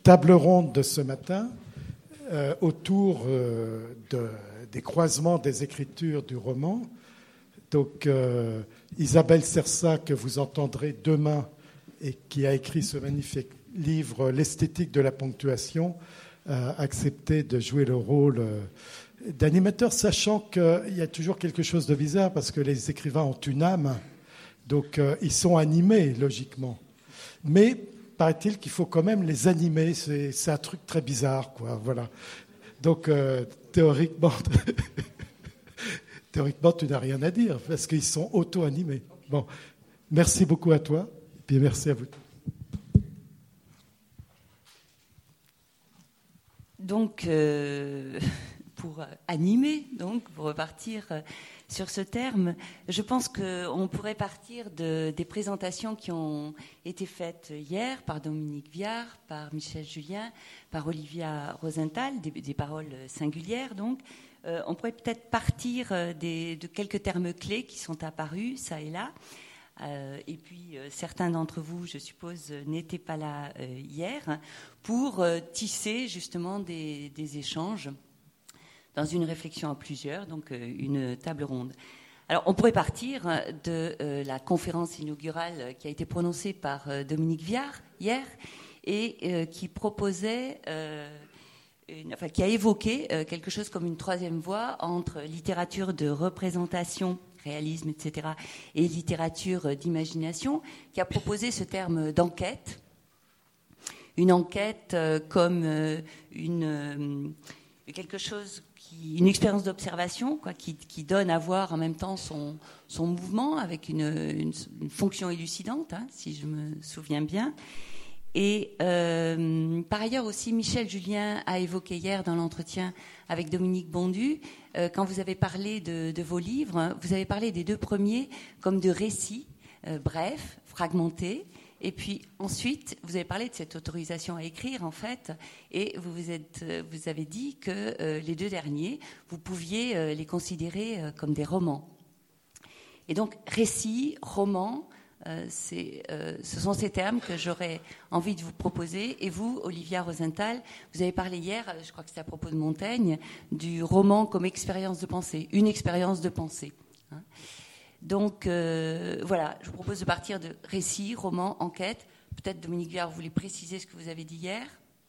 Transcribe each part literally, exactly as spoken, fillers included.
table ronde de ce matin euh, autour euh, de, des croisements des écritures du roman. Donc, euh, Isabelle Sersa, que vous entendrez demain et qui a écrit ce magnifique livre « L'esthétique de la ponctuation », a accepté de jouer le rôle euh, d'animateur, sachant qu'il y a toujours quelque chose de bizarre parce que les écrivains ont une âme, donc euh, ils sont animés, logiquement. Mais paraît-il qu'il faut quand même les animer, c'est, c'est un truc très bizarre, quoi. Voilà. Donc, euh, théoriquement, théoriquement, tu n'as rien à dire parce qu'ils sont auto-animés. Bon, merci beaucoup à toi, et puis merci à vous. Donc, euh, pour animer, donc, pour repartir sur ce terme, je pense qu'on pourrait partir de, des présentations qui ont été faites hier par Dominique Viard, par Michel Julien, par Olivia Rosenthal, des, des paroles singulières, donc. Euh, on pourrait peut-être partir des, de quelques termes clés qui sont apparus, ça et là. Euh, et puis, euh, certains d'entre vous, je suppose, n'étaient pas là euh, hier, pour euh, tisser justement des, des échanges dans une réflexion à plusieurs, donc euh, une table ronde. Alors, on pourrait partir de euh, la conférence inaugurale qui a été prononcée par euh, Dominique Viard hier et euh, qui proposait, euh, une, enfin, qui a évoqué euh, quelque chose comme une troisième voie entre littérature de représentation, réalisme, et cetera, et littérature d'imagination, qui a proposé ce terme d'enquête. Une enquête euh, comme euh, une, euh, quelque chose, qui, une expérience d'observation, quoi, qui, qui donne à voir en même temps son, son mouvement avec une, une, une fonction élucidante, hein, si je me souviens bien. Et euh, par ailleurs aussi, Michel Julien a évoqué hier dans l'entretien avec Dominique Bondu, euh, quand vous avez parlé de, de vos livres, hein, vous avez parlé des deux premiers comme de récits euh, brefs, fragmentés, et puis ensuite vous avez parlé de cette autorisation à écrire en fait, et vous vous, êtes, vous avez dit que euh, les deux derniers, vous pouviez euh, les considérer euh, comme des romans. Et donc récits, romans, Euh, c'est, euh, ce sont ces termes que j'aurais envie de vous proposer. Et vous, Olivia Rosenthal, vous avez parlé hier, je crois que c'était à propos de Montaigne, du roman comme expérience de pensée, une expérience de pensée. Hein. Donc euh, voilà, je vous propose de partir de récits, romans, enquêtes. Peut-être Dominique Viard, vous voulez préciser ce que vous avez dit hier ?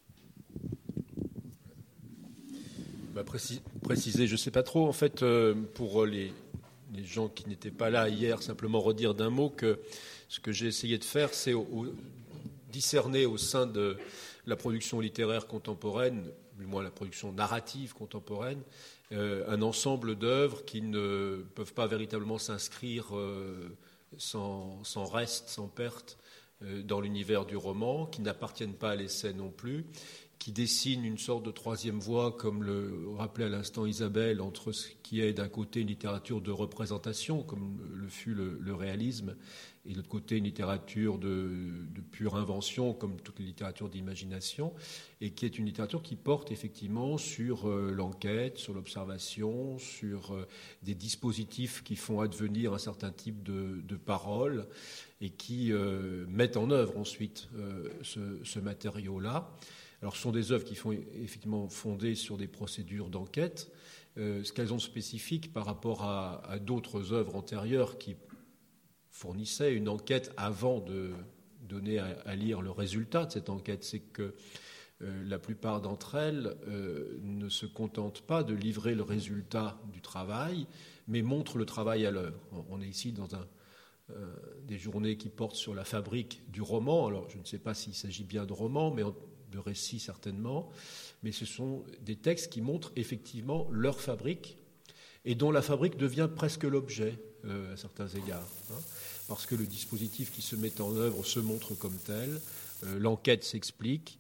Bah, précis, préciser, je ne sais pas trop. En fait, euh, pour les... les gens qui n'étaient pas là hier, simplement redire d'un mot que ce que j'ai essayé de faire, c'est au, au, discerner au sein de la production littéraire contemporaine, du moins la production narrative contemporaine, euh, un ensemble d'œuvres qui ne peuvent pas véritablement s'inscrire euh, sans, sans reste, sans perte, euh, dans l'univers du roman, qui n'appartiennent pas à l'essai non plus, qui dessine une sorte de troisième voie, comme le rappelait à l'instant Isabelle, entre ce qui est d'un côté une littérature de représentation, comme le fut le, le réalisme, et de l'autre côté une littérature de, de pure invention, comme toute les littératures d'imagination, et qui est une littérature qui porte effectivement sur euh, l'enquête, sur l'observation, sur euh, des dispositifs qui font advenir un certain type de, de paroles, et qui euh, mettent en œuvre ensuite euh, ce, ce matériau-là. Alors, ce sont des œuvres qui sont effectivement fondées sur des procédures d'enquête. Euh, ce qu'elles ont de spécifique par rapport à, à d'autres œuvres antérieures qui fournissaient une enquête avant de donner à, à lire le résultat de cette enquête, c'est que euh, la plupart d'entre elles euh, ne se contentent pas de livrer le résultat du travail, mais montrent le travail à l'œuvre. On est ici dans un, euh, des journées qui portent sur la fabrique du roman. Alors, je ne sais pas s'il s'agit bien de roman, mais en, de récits certainement, mais ce sont des textes qui montrent effectivement leur fabrique et dont la fabrique devient presque l'objet euh, à certains égards, hein, parce que le dispositif qui se met en œuvre se montre comme tel, euh, l'enquête s'explique,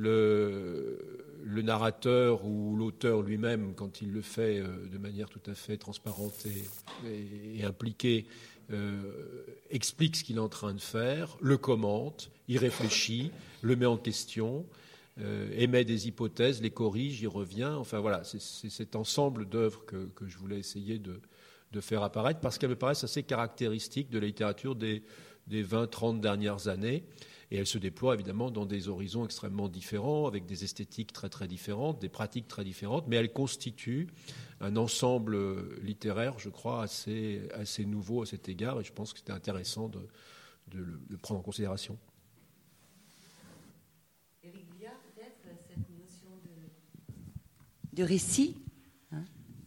le, le narrateur ou l'auteur lui-même, quand il le fait euh, de manière tout à fait transparente et, et, et impliquée, euh, explique ce qu'il est en train de faire, le commente, y réfléchit, le met en question, euh, émet des hypothèses, les corrige, y revient. Enfin voilà, c'est, c'est cet ensemble d'œuvres que, que je voulais essayer de, de faire apparaître parce qu'elles me paraissent assez caractéristiques de la littérature des, des vingt trente dernières années Et elle se déploie évidemment dans des horizons extrêmement différents, avec des esthétiques très très différentes, des pratiques très différentes, mais elle constitue un ensemble littéraire, je crois, assez, assez nouveau à cet égard, et je pense que c'était intéressant de, de le de prendre en considération. Éric Viard, peut-être, cette notion de, de récit hein?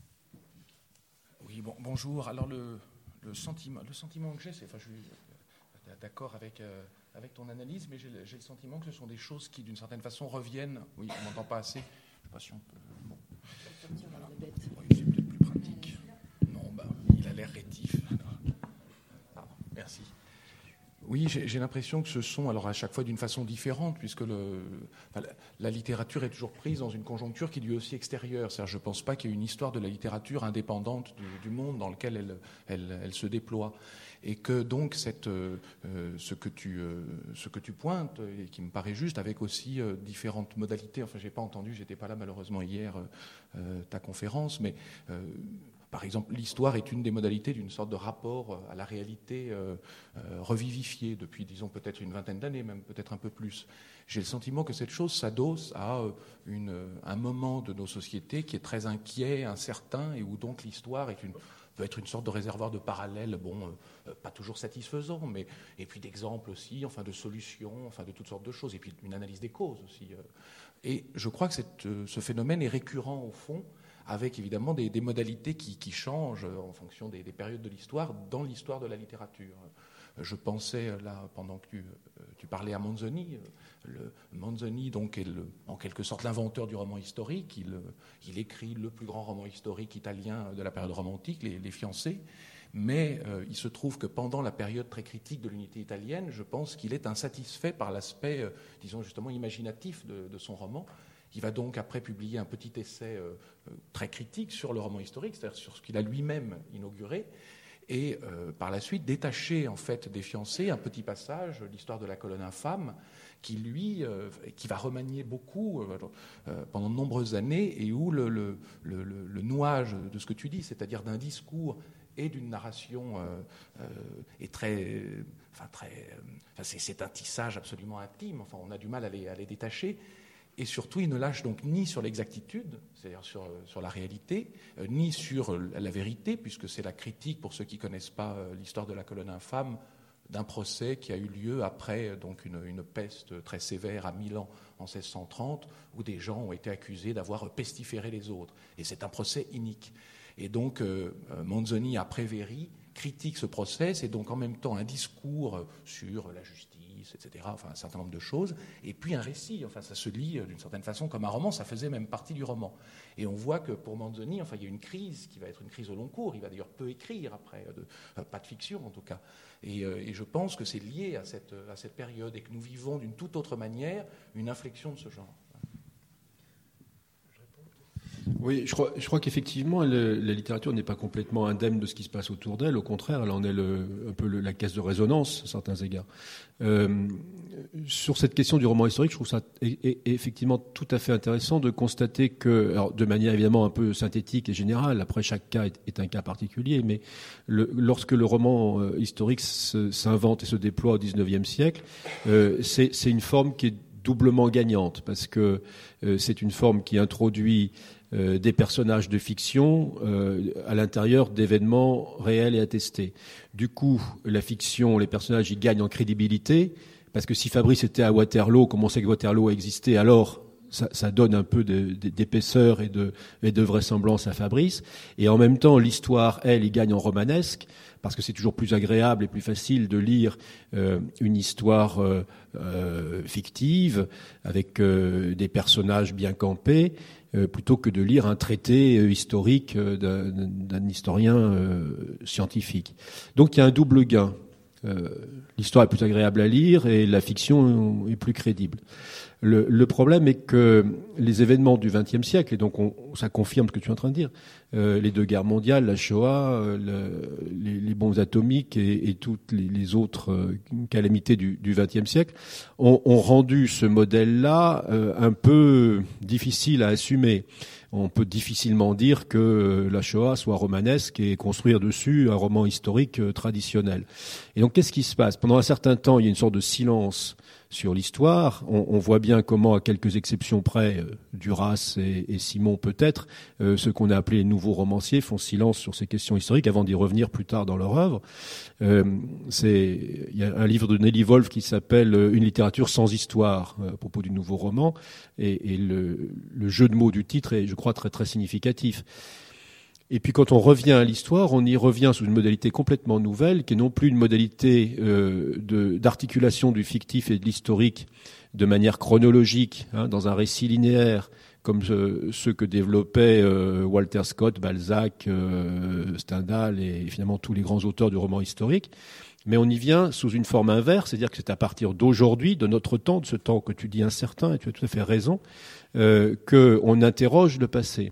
Oui, bon, bonjour. Alors le, le, sentiment, le sentiment que j'ai, c'est, enfin je suis d'accord avec... Euh, avec ton analyse, mais j'ai, j'ai le sentiment que ce sont des choses qui, d'une certaine façon, reviennent. Oui, on m'entend pas assez. Je ne sais pas si on peut... Bon. Voilà. Oui, c'est peut-être plus pratique. Non, bah, il a l'air rétif. Ah, merci. Oui, j'ai, j'ai l'impression que ce sont, alors à chaque fois d'une façon différente, puisque le, enfin, la, la littérature est toujours prise dans une conjoncture qui lui est aussi extérieure. C'est-à-dire, je ne pense pas qu'il y ait une histoire de la littérature indépendante du, du monde dans lequel elle, elle, elle se déploie. Et que donc cette, euh, ce, que tu, euh, ce que tu pointes, et qui me paraît juste, avec aussi euh, différentes modalités, enfin je n'ai pas entendu, je n'étais pas là malheureusement hier, euh, ta conférence, mais euh, par exemple l'histoire est une des modalités d'une sorte de rapport à la réalité euh, euh, revivifiée depuis, disons, peut-être une vingtaine d'années, même peut-être un peu plus. J'ai le sentiment que cette chose s'adosse à une, un moment de nos sociétés qui est très inquiet, incertain, et où donc l'histoire est une... peut être une sorte de réservoir de parallèles, bon, euh, pas toujours satisfaisant, mais et puis d'exemples aussi, enfin de solutions, enfin de toutes sortes de choses, et puis une analyse des causes aussi. Euh. Et je crois que cette, euh, ce phénomène est récurrent au fond, avec évidemment des, des modalités qui, qui changent en fonction des, des périodes de l'histoire, dans l'histoire de la littérature. Je pensais là, pendant que tu, tu parlais à Manzoni, le, Manzoni donc est le, en quelque sorte l'inventeur du roman historique. Il, il écrit le plus grand roman historique italien de la période romantique, Les, les Fiancés. Mais euh, il se trouve que pendant la période très critique de l'unité italienne, je pense qu'il est insatisfait par l'aspect, euh, disons justement, imaginatif de, de son roman. Il va donc après publier un petit essai euh, très critique sur le roman historique, c'est-à-dire sur ce qu'il a lui-même inauguré. Et euh, par la suite détacher en fait des Fiancés un petit passage, l'histoire de la colonne infâme, qui lui, euh, qui va remanier beaucoup euh, euh, pendant de nombreuses années, et où le, le, le, le nouage de ce que tu dis, c'est-à-dire d'un discours et d'une narration euh, euh, est très, enfin très, euh, enfin c'est, c'est un tissage absolument intime. Enfin, on a du mal à les, à les détacher. Et surtout, il ne lâche donc ni sur l'exactitude, c'est-à-dire sur, sur la réalité, euh, ni sur la vérité, puisque c'est la critique, pour ceux qui ne connaissent pas euh, l'histoire de la colonne infâme, d'un procès qui a eu lieu après donc une, une peste très sévère à Milan en seize cent trente, où des gens ont été accusés d'avoir pestiféré les autres. Et c'est un procès inique. Et donc, euh, Manzoni, après Véry, critique ce procès, c'est donc en même temps un discours sur la justice, et cetera, enfin un certain nombre de choses, et puis un récit, enfin ça se lit d'une certaine façon comme un roman, ça faisait même partie du roman. Et on voit que pour Manzoni, enfin il y a une crise qui va être une crise au long cours, il va d'ailleurs peu écrire après, de, euh, pas de fiction en tout cas. Et, euh, et je pense que c'est lié à cette, à cette période et que nous vivons d'une toute autre manière une inflexion de ce genre. Oui, je crois, je crois qu'effectivement, le, la littérature n'est pas complètement indemne de ce qui se passe autour d'elle. Au contraire, elle en est le, un peu le, la caisse de résonance, à certains égards. Euh, sur cette question du roman historique, je trouve ça est, est, est effectivement tout à fait intéressant de constater que, alors, de manière évidemment un peu synthétique et générale, après chaque cas est, est un cas particulier, mais le, lorsque le roman euh, historique se, s'invente et se déploie au dix-neuvième siècle, euh, c'est, c'est une forme qui est doublement gagnante, parce que euh, c'est une forme qui introduit Euh, des personnages de fiction euh, à l'intérieur d'événements réels et attestés. Du coup, la fiction, les personnages, ils gagnent en crédibilité, parce que si Fabrice était à Waterloo, comme on sait que Waterloo a existé, alors ça, ça donne un peu de, de, d'épaisseur et de, et de vraisemblance à Fabrice. Et en même temps, l'histoire, elle, il gagne en romanesque, parce que c'est toujours plus agréable et plus facile de lire euh, une histoire euh, euh, fictive, avec euh, des personnages bien campés, euh, plutôt que de lire un traité euh, historique euh, d'un, d'un historien euh, scientifique. Donc il y a un double gain. Euh, l'histoire est plus agréable à lire et la fiction est plus crédible. Le, le problème est que les événements du vingtième siècle, et donc on, ça confirme ce que tu es en train de dire, euh, les deux guerres mondiales, la Shoah, euh, le, les, les bombes atomiques et, et toutes les, les autres euh, calamités du vingtième siècle, ont, ont rendu ce modèle-là euh, un peu difficile à assumer. On peut difficilement dire que la Shoah soit romanesque et construire dessus un roman historique euh, traditionnel. Et donc qu'est-ce qui se passe ? Pendant un certain temps, il y a une sorte de silence sur l'histoire. On, on voit bien comment, à quelques exceptions près, euh, Duras et, et Simon peut-être, euh, ceux qu'on a appelés les nouveaux romanciers font silence sur ces questions historiques avant d'y revenir plus tard dans leur œuvre. Euh, c'est, il y a un livre de Nelly Wolf qui s'appelle « Une littérature sans histoire » à propos du nouveau roman, et, et le, le jeu de mots du titre est, je crois, très très significatif. Et puis quand on revient à l'histoire, on y revient sous une modalité complètement nouvelle, qui est non plus une modalité euh, de, d'articulation du fictif et de l'historique de manière chronologique, hein, dans un récit linéaire, comme euh, ceux que développaient euh, Walter Scott, Balzac, euh, Stendhal et finalement tous les grands auteurs du roman historique. Mais on y vient sous une forme inverse, c'est-à-dire que c'est à partir d'aujourd'hui, de notre temps, de ce temps que tu dis incertain, et tu as tout à fait raison, euh, qu'on interroge le passé.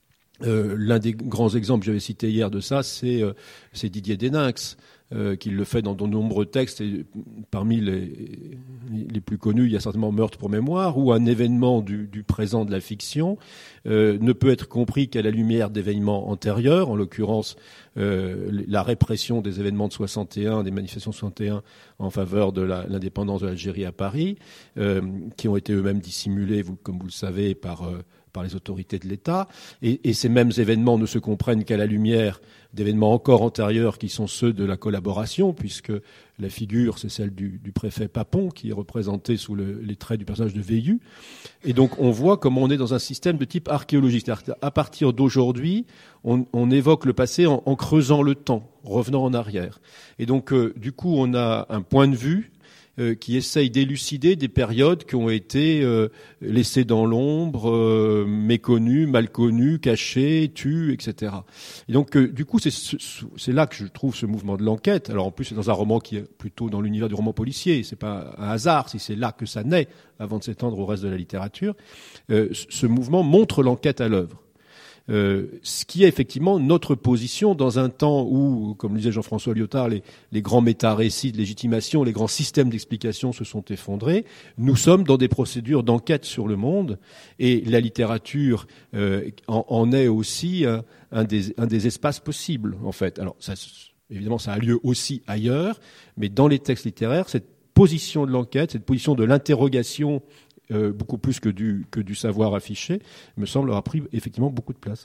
Euh, l'un des grands exemples que j'avais cité hier de ça, c'est, euh, c'est Didier Deninx, euh, qui le fait dans de nombreux textes, et parmi les, les plus connus, il y a certainement Meurtre pour mémoire, où un événement du, du présent de la fiction euh, ne peut être compris qu'à la lumière d'événements antérieurs, en l'occurrence euh, la répression des événements de soixante et un, des manifestations de soixante et un en faveur de la, l'indépendance de l'Algérie à Paris, euh, qui ont été eux-mêmes dissimulés, vous, comme vous le savez, par... Euh, par les autorités de l'État, et, et ces mêmes événements ne se comprennent qu'à la lumière d'événements encore antérieurs qui sont ceux de la collaboration, puisque la figure, c'est celle du, du préfet Papon, qui est représentée sous le, les traits du personnage de Veillu. Et donc on voit comment on est dans un système de type archéologique. C'est-à-dire qu'à partir d'aujourd'hui, on, on évoque le passé en, en creusant le temps, revenant en arrière. Et donc euh, du coup, on a un point de vue Euh, qui essaye d'élucider des périodes qui ont été euh, laissées dans l'ombre, euh, méconnues, mal connues, cachées, tues, et cetera. Et donc, euh, du coup, c'est, c'est là que je trouve ce mouvement de l'enquête. Alors, en plus, c'est dans un roman qui est plutôt dans l'univers du roman policier. C'est pas un hasard si c'est là que ça naît, avant de s'étendre au reste de la littérature. Euh, ce mouvement montre l'enquête à l'œuvre. Euh, ce qui est effectivement notre position dans un temps où, comme le disait Jean-François Lyotard, les, les grands méta-récits de légitimation, les grands systèmes d'explication se sont effondrés. Nous sommes dans des procédures d'enquête sur le monde, et la littérature euh, en, en est aussi un, un, des, un des espaces possibles, en fait. Alors, ça, évidemment, ça a lieu aussi ailleurs, mais dans les textes littéraires, cette position de l'enquête, cette position de l'interrogation, Euh, beaucoup plus que du, que du savoir affiché, me semble avoir pris effectivement beaucoup de place.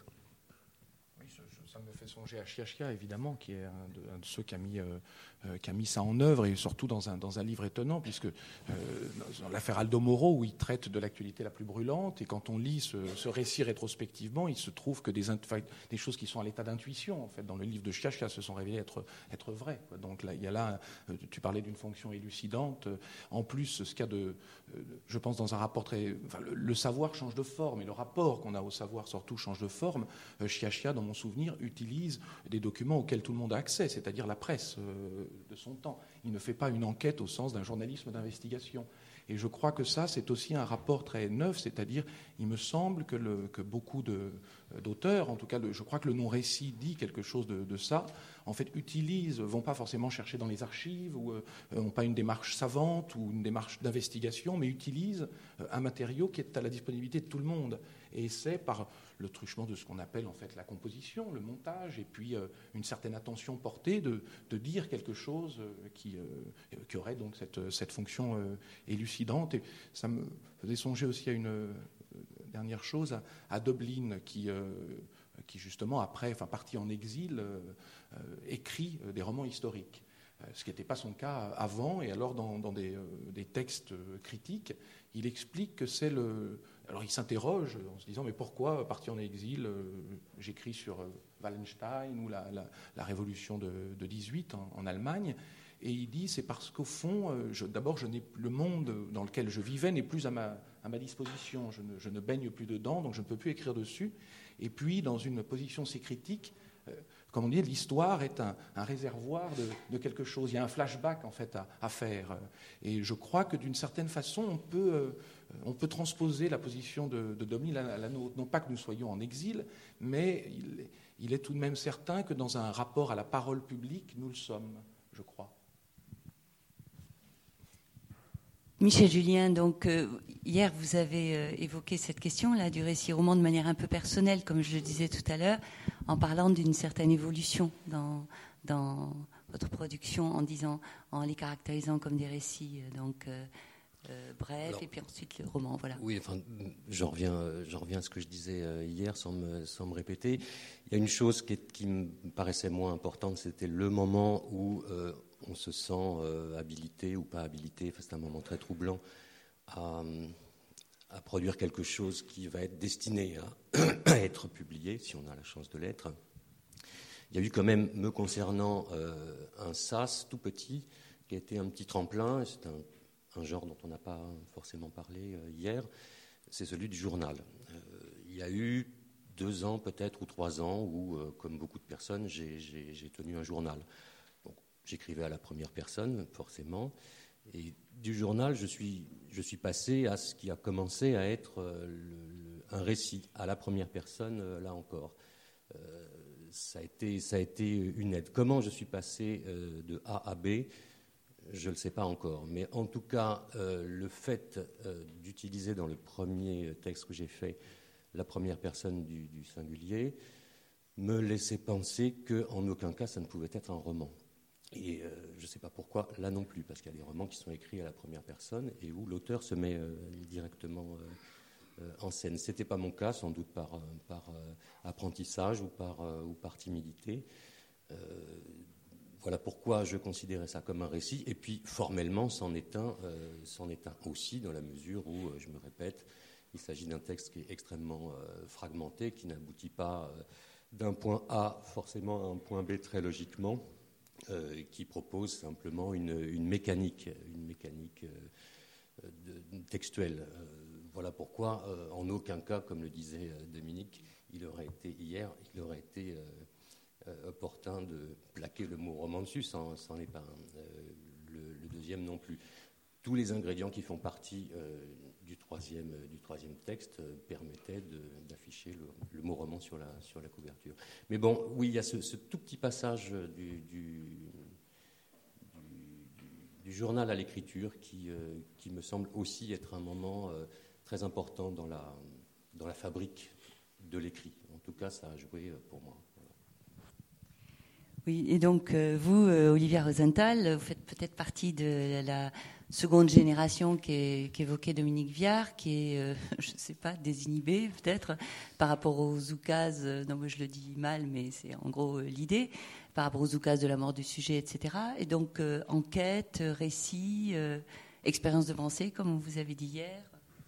Oui, je, je, ça me fait songer à Sciascia, évidemment, qui est un de, un de ceux qui a mis, euh, euh, qui a mis ça en œuvre, et surtout dans un, dans un livre étonnant, puisque euh, dans l'affaire Aldo Moro, où il traite de l'actualité la plus brûlante, et quand on lit ce, ce récit rétrospectivement, il se trouve que des, des choses qui sont à l'état d'intuition, en fait, dans le livre de Sciascia, se sont révélées être, être vraies. Donc là, il y a là, tu parlais d'une fonction élucidante. En plus, ce qu'il y a de, je pense, dans un rapport très... Enfin, le, le savoir change de forme, et le rapport qu'on a au savoir, surtout, change de forme. Sciascia, dans mon souvenir, utilise des documents auxquels tout le monde a accès, c'est-à-dire la presse euh, de son temps. Il ne fait pas une enquête au sens d'un journalisme d'investigation. Et je crois que ça, c'est aussi un rapport très neuf, c'est-à-dire, il me semble que, le, que beaucoup de, d'auteurs, en tout cas, le, je crois que le non-récit dit quelque chose de, de ça, en fait, utilisent, vont pas forcément chercher dans les archives, ou n'ont euh, pas une démarche savante ou une démarche d'investigation, mais utilisent euh, un matériau qui est à la disponibilité de tout le monde. Et c'est par le truchement de ce qu'on appelle en fait la composition, le montage, et puis euh, une certaine attention portée de, de dire quelque chose euh, qui, euh, qui aurait donc cette, cette fonction euh, élucidante. Et ça me faisait songer aussi à une euh, dernière chose, à, à Dublin, qui, euh, qui justement, après, enfin parti en exil, euh, euh, écrit des romans historiques. Ce qui n'était pas son cas avant, et alors dans, dans des, euh, des textes critiques, il explique que c'est le... Alors il s'interroge en se disant, mais pourquoi, parti en exil, euh, j'écris sur euh, Wallenstein ou la, la, la révolution de, de dix-huit en, en Allemagne, et il dit, c'est parce qu'au fond, euh, je, d'abord, je n'ai, le monde dans lequel je vivais n'est plus à ma, à ma disposition, je ne, je ne baigne plus dedans, donc je ne peux plus écrire dessus, et puis dans une position si critique, euh, comme on dit, l'histoire est un, un réservoir de, de quelque chose. Il y a un flashback en fait à, à faire. Et je crois que d'une certaine façon, on peut, euh, on peut transposer la position de, de Dublin à la nôtre. Non pas que nous soyons en exil, mais il, il est tout de même certain que dans un rapport à la parole publique, nous le sommes, je crois. Michel Julien, donc euh, hier vous avez euh, évoqué cette question-là du récit roman de manière un peu personnelle, comme je le disais tout à l'heure, en parlant d'une certaine évolution dans, dans votre production, en disant, en les caractérisant comme des récits euh, donc euh, euh, bref, Alors, et puis ensuite le roman. Voilà. Oui, enfin, j'en reviens, j'en reviens à ce que je disais hier sans me, sans me répéter. Il y a une chose qui, est, qui me paraissait moins importante, c'était le moment où euh, on se sent euh, habilité ou pas habilité. Enfin, c'est un moment très troublant à, à produire quelque chose qui va être destiné à, à être publié, si on a la chance de l'être. Il y a eu quand même, me concernant, euh, un sas tout petit qui a été un petit tremplin. C'est un, un genre dont on n'a pas forcément parlé euh, hier. C'est celui du journal. Euh, il y a eu deux ans peut-être ou trois ans où, euh, comme beaucoup de personnes, j'ai, j'ai, j'ai tenu un journal. Donc, j'écrivais à la première personne, forcément. Et du journal, je suis, je suis passé à ce qui a commencé à être euh, le, le, un récit à la première personne, euh, là encore. Euh, ça a été, ça a été une aide. Comment je suis passé euh, de A à B, je ne le sais pas encore. Mais en tout cas, euh, le fait euh, d'utiliser dans le premier texte que j'ai fait la première personne du, du singulier me laissait penser qu'en aucun cas ça ne pouvait être un roman. Et euh, je ne sais pas pourquoi, là non plus, parce qu'il y a des romans qui sont écrits à la première personne et où l'auteur se met euh, directement euh, euh, en scène. Ce n'était pas mon cas, sans doute par, par euh, apprentissage ou par, euh, ou par timidité. Euh, voilà pourquoi je considérais ça comme un récit. Et puis, formellement, c'en est un, euh, c'en est un aussi, dans la mesure où, euh, je me répète, il s'agit d'un texte qui est extrêmement euh, fragmenté, qui n'aboutit pas euh, d'un point A forcément à un point B très logiquement, euh, qui propose simplement une, une mécanique, une mécanique euh, de, textuelle. Euh, voilà pourquoi, euh, en aucun cas, comme le disait euh, Dominique, il aurait été hier, il aurait été euh, euh, opportun de plaquer le mot roman dessus, c'en, c'en est pas un. Euh, le, le deuxième non plus. Tous les ingrédients qui font partie euh, du, troisième, euh, du troisième texte euh, permettaient de, d'afficher le, le mot roman sur la, sur la couverture. Mais bon, oui, il y a ce, ce tout petit passage du, du, du, du journal à l'écriture qui, euh, qui me semble aussi être un moment euh, très important dans la, dans la fabrique de l'écrit. En tout cas, ça a joué pour moi. Oui, et donc euh, vous, euh, Olivia Rosenthal, vous faites peut-être partie de la seconde génération qu'évoquait Dominique Viard, qui est, euh, je ne sais pas, désinhibée peut-être par rapport aux oukases, euh, non moi je le dis mal, mais c'est en gros euh, l'idée, par rapport aux oukases de la mort du sujet, et cetera. Et donc euh, enquête, récit, euh, expérience de pensée, comme vous avez dit hier.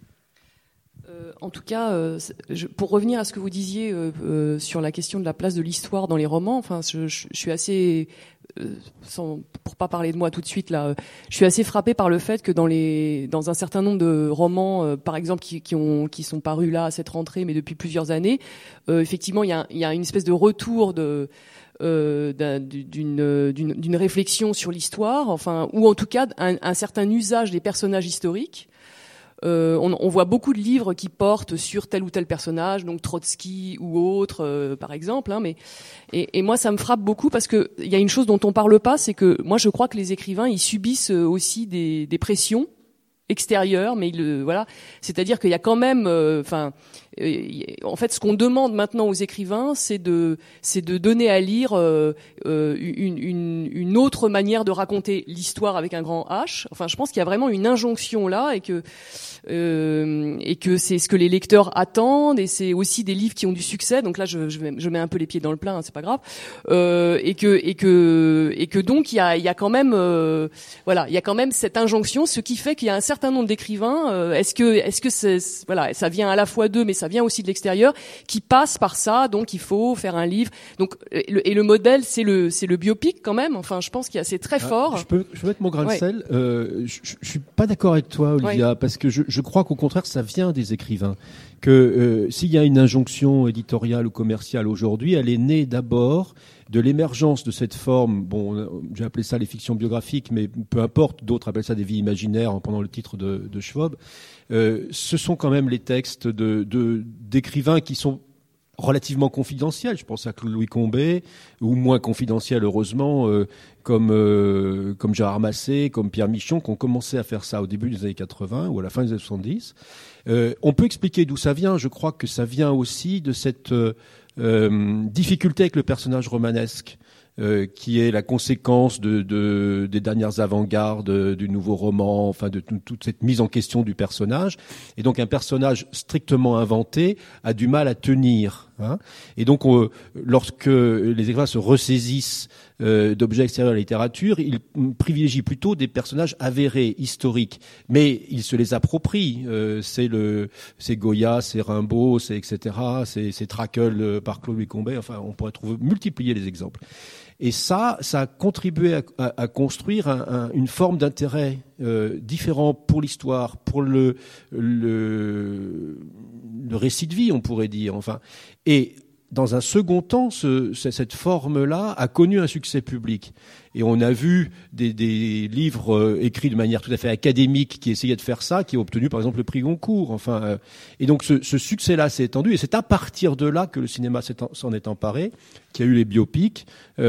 Euh, en tout cas, euh, je, pour revenir à ce que vous disiez euh, euh, sur la question de la place de l'histoire dans les romans, enfin, je, je, je suis assez, euh, sans, pour pas parler de moi tout de suite là, euh, je suis assez frappée par le fait que dans les, dans un certain nombre de romans, euh, par exemple, qui, qui ont, qui sont parus là à cette rentrée, mais depuis plusieurs années, euh, effectivement, il y a, il y a une espèce de retour de Euh, d'une, d'une, d'une réflexion sur l'histoire, enfin, ou en tout cas un, un certain usage des personnages historiques. Euh, on, on voit beaucoup de livres qui portent sur tel ou tel personnage, donc Trotsky ou autre, euh, par exemple. Hein, mais et, et moi, ça me frappe beaucoup parce que il y a une chose dont on parle pas, c'est que moi, je crois que les écrivains, ils subissent aussi des, des pressions extérieures, mais ils, voilà, c'est-à-dire qu'il y a quand même, enfin. Euh, En fait, ce qu'on demande maintenant aux écrivains, c'est de, c'est de donner à lire euh, une, une, une autre manière de raconter l'histoire avec un grand H. Enfin, je pense qu'il y a vraiment une injonction là, et que euh, et que c'est ce que les lecteurs attendent, et c'est aussi des livres qui ont du succès. Donc là, je, je, je mets un peu les pieds dans le plat, hein, c'est pas grave. Euh, et que et que et que donc il y a il y a quand même euh, voilà, il y a quand même cette injonction, ce qui fait qu'il y a un certain nombre d'écrivains. Euh, est-ce que est-ce que c'est, voilà, ça vient à la fois d'eux, mais ça vient aussi de l'extérieur, qui passe par ça. Donc il faut faire un livre. Donc et le, et le modèle, c'est le c'est le biopic quand même. Enfin, je pense qu'il y a c'est très ah, fort. Je peux je peux mettre mon grain ouais. de sel. Euh, je, je suis pas d'accord avec toi, Olivia, ouais. parce que je, je crois qu'au contraire, ça vient des écrivains. Que euh, s'il y a une injonction éditoriale ou commerciale aujourd'hui, elle est née d'abord de l'émergence de cette forme, bon, j'ai appelé ça les fictions biographiques, mais peu importe, d'autres appellent ça des vies imaginaires, pendant le titre de, de Schwab. Euh, ce sont quand même les textes de, de, d'écrivains qui sont relativement confidentiels. Je pense à Claude Louis Combet, ou moins confidentiels, heureusement, euh, comme, euh, comme Gérard Massé, comme Pierre Michon, qui ont commencé à faire ça au début des années quatre-vingts ou à la fin des années soixante-dix. Euh, on peut expliquer d'où ça vient. Je crois que ça vient aussi de cette... Euh, Euh, difficulté avec le personnage romanesque. euh, qui est la conséquence de, de des dernières avant-gardes, euh, du nouveau roman, enfin de t- toute cette mise en question du personnage. Et donc un personnage strictement inventé a du mal à tenir. Hein. Et donc on, lorsque les écrivains se ressaisissent euh, d'objets extérieurs à la littérature, ils privilégient plutôt des personnages avérés, historiques, mais ils se les approprient. Euh, c'est le, c'est Goya, c'est Rimbaud, c'est et cetera. C'est, c'est Traqueuil euh, par Claude Louis Combet. Enfin, on pourrait trouver multiplier les exemples. Et ça, ça a contribué à, à, à construire un, un, une forme d'intérêt euh, différent pour l'histoire, pour le, le, le récit de vie, on pourrait dire. Enfin, et dans un second temps, ce, cette forme-là a connu un succès public. Et on a vu des, des livres euh, écrits de manière tout à fait académique qui essayaient de faire ça, qui ont obtenu par exemple le prix Goncourt. Enfin, euh, et donc ce, ce succès-là s'est étendu, et c'est à partir de là que le cinéma s'est en, s'en est emparé, qu'il y a eu les biopics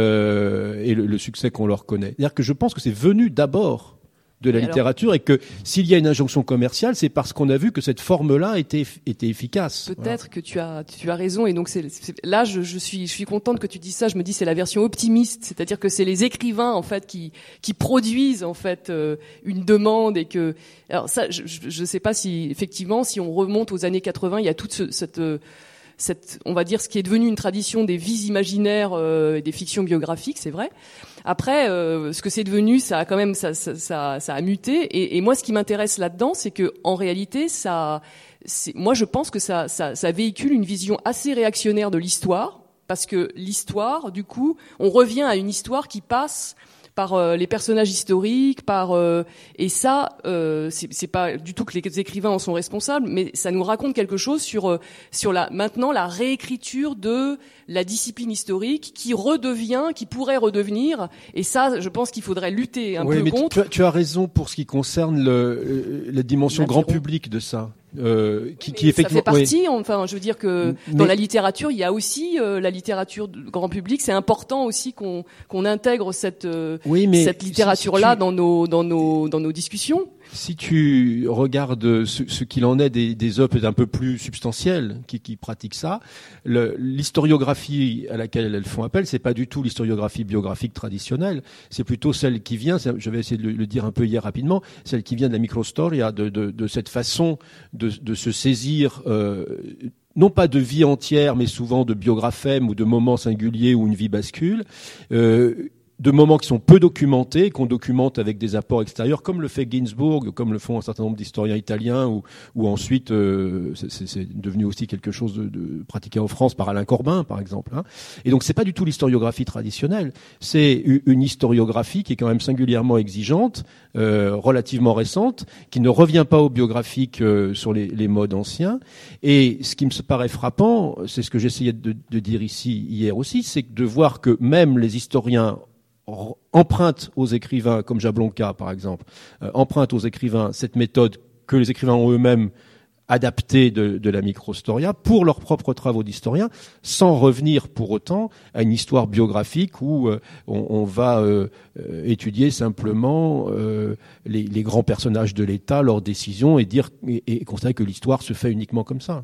euh, et le, le succès qu'on leur connaît. C'est-à-dire que je pense que c'est venu d'abord de la et littérature, alors, et que s'il y a une injonction commerciale, c'est parce qu'on a vu que cette forme-là était, était efficace. Peut-être voilà. que tu as, tu as raison, et donc c'est, c'est là je, je suis, je suis contente que tu dises ça. Je me dis c'est la version optimiste, c'est-à-dire que c'est les écrivains en fait qui, qui produisent en fait euh, une demande, et que alors ça, je, je sais pas si effectivement si on remonte aux années quatre-vingts, il y a toute ce, cette euh, cette, on va dire, ce qui est devenu une tradition des vies imaginaires euh, et des fictions biographiques, c'est vrai. Après, euh, ce que c'est devenu, ça a quand même, ça, ça, ça, ça a muté. Et, et moi, ce qui m'intéresse là-dedans, c'est que, en réalité, ça, c'est, moi, je pense que ça, ça, ça véhicule une vision assez réactionnaire de l'histoire, parce que l'histoire, du coup, on revient à une histoire qui passe par euh, les personnages historiques, par euh, et ça, euh, c'est, c'est pas du tout que les écrivains en sont responsables, mais ça nous raconte quelque chose sur euh, sur la maintenant la réécriture de la discipline historique qui redevient, qui pourrait redevenir, et ça, je pense qu'il faudrait lutter un oui, peu mais contre. Tu as, tu as raison pour ce qui concerne le, la dimension grand public de ça. Euh, qui, qui effectivement, ça fait partie, oui. enfin, je veux dire que mais, dans la littérature, il y a aussi euh, la littérature de grand public. C'est important aussi qu'on qu'on intègre cette euh, oui, mais cette littérature-là si, si tu, dans nos dans nos dans nos discussions. Si tu regardes ce, ce qu'il en est des, des œuvres un peu plus substantielles qui, qui pratiquent ça, le, l'historiographie à laquelle elles font appel, c'est pas du tout l'historiographie biographique traditionnelle, c'est plutôt celle qui vient, je vais essayer de le, le dire un peu hier rapidement, celle qui vient de la microstoria, de, de, de cette façon de, de se saisir euh, non pas de vie entière, mais souvent de biographèmes ou de moments singuliers où une vie bascule, euh, de moments qui sont peu documentés, qu'on documente avec des apports extérieurs, comme le fait Ginsburg, comme le font un certain nombre d'historiens italiens, ou, ou ensuite euh, c'est, c'est devenu aussi quelque chose de, de pratiqué en France par Alain Corbin, par exemple. Hein. Et donc c'est pas du tout l'historiographie traditionnelle, c'est une historiographie qui est quand même singulièrement exigeante, euh, relativement récente, qui ne revient pas au biographique euh, sur les, les modes anciens. Et ce qui me paraît frappant, c'est ce que j'essayais de, de dire ici hier aussi, c'est de voir que même les historiens empruntent aux écrivains, comme Jablonka par exemple, euh, empruntent aux écrivains cette méthode que les écrivains ont eux-mêmes adaptée de, de la microstoria pour leurs propres travaux d'historiens, sans revenir pour autant à une histoire biographique où euh, on, on va euh, euh, étudier simplement euh, les, les grands personnages de l'État, leurs décisions, et dire et, et constater que l'histoire se fait uniquement comme ça.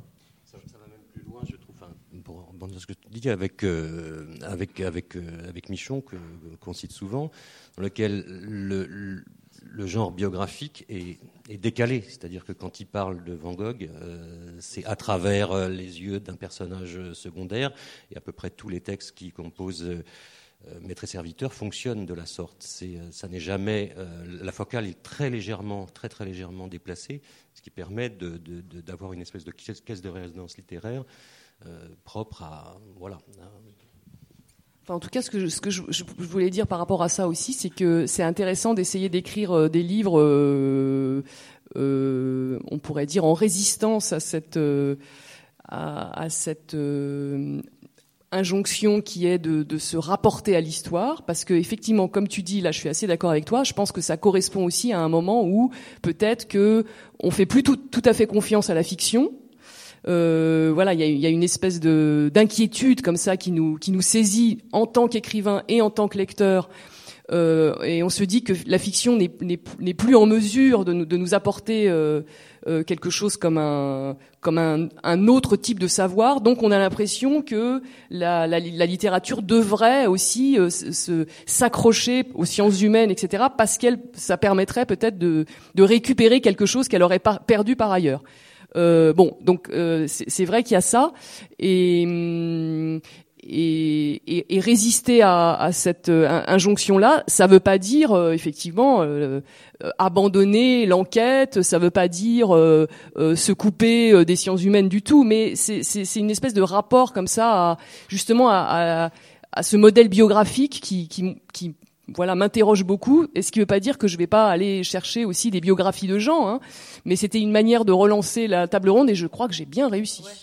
Ce que tu dis avec euh, avec avec euh, avec Michon que qu'on cite souvent, dans lequel le, le, le genre biographique est, est décalé, c'est-à-dire que quand il parle de Van Gogh, euh, c'est à travers les yeux d'un personnage secondaire, et à peu près tous les textes qui composent euh, Maître et serviteur fonctionnent de la sorte. C'est, ça n'est jamais euh, la focale est très légèrement, très très légèrement déplacée, ce qui permet de, de, de, d'avoir une espèce de caisse de résonance littéraire. Euh, propre à voilà. Enfin, en tout cas, ce que, je, ce que je, je voulais dire par rapport à ça aussi, c'est que c'est intéressant d'essayer d'écrire euh, des livres, euh, euh, on pourrait dire en résistance à cette euh, à, à cette euh, injonction qui est de, de se rapporter à l'histoire, parce que effectivement, comme tu dis, là, je suis assez d'accord avec toi. Je pense que ça correspond aussi à un moment où peut-être que on fait plus tout, tout à fait confiance à la fiction. Euh, voilà, il y a, y a une espèce de d'inquiétude comme ça qui nous qui nous saisit en tant qu'écrivain et en tant que lecteur, Euh, et on se dit que la fiction n'est, n'est, n'est plus en mesure de nous, de nous apporter euh, euh, quelque chose comme un, comme un, un autre type de savoir. Donc on a l'impression que la, la, la littérature devrait aussi euh, se, s'accrocher aux sciences humaines, et cetera, parce qu'elle, ça permettrait peut-être de, de récupérer quelque chose qu'elle aurait pas, perdu par ailleurs. Euh, bon, donc euh, c'est, c'est vrai qu'il y a ça. Et hum, Et, et, et résister à, à cette euh, injonction-là, ça veut pas dire euh, effectivement euh, euh, abandonner l'enquête, ça veut pas dire euh, euh, se couper euh, des sciences humaines du tout, mais c'est, c'est, c'est une espèce de rapport comme ça, à, justement à, à, à ce modèle biographique qui, qui, qui voilà, m'interroge beaucoup. Et ce qui veut pas dire que je vais pas aller chercher aussi des biographies de gens, hein, mais c'était une manière de relancer la table ronde et je crois que j'ai bien réussi. Ouais.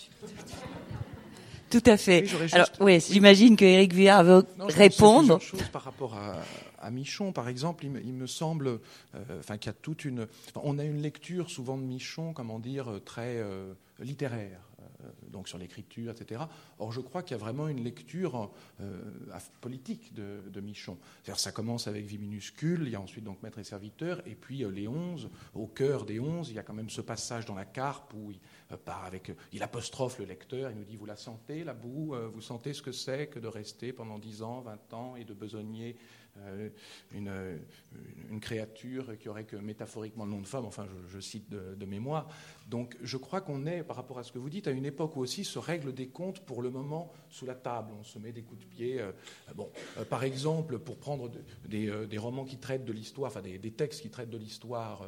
Tout à fait. Oui, juste... Alors, ouais, oui, j'imagine que Éric Vuillard veut non, répondre. Chose par rapport à, à Michon, par exemple, il me, il me semble, euh, enfin, qu'il y a toute une. On a une lecture souvent de Michon, comment dire, très euh, littéraire, euh, donc sur l'écriture, et cetera. Or, je crois qu'il y a vraiment une lecture euh, politique de, de Michon. C'est-à-dire, ça commence avec Vie minuscule, il y a ensuite donc Maître et serviteur, et puis euh, les onze. Au cœur des onze, il y a quand même ce passage dans la Carpe où il part avec, il apostrophe le lecteur, il nous dit: vous la sentez, la boue, vous sentez ce que c'est que de rester pendant dix ans, vingt ans et de besogner euh, une, une créature qui aurait que métaphoriquement le nom de femme, enfin je, je cite de, de mémoire. Donc je crois qu'on est, par rapport à ce que vous dites, à une époque où aussi se règlent des comptes pour le moment sous la table, on se met des coups de pied. Euh, bon, euh, par exemple, pour prendre de, des, euh, des romans qui traitent de l'histoire, enfin des, des textes qui traitent de l'histoire, euh,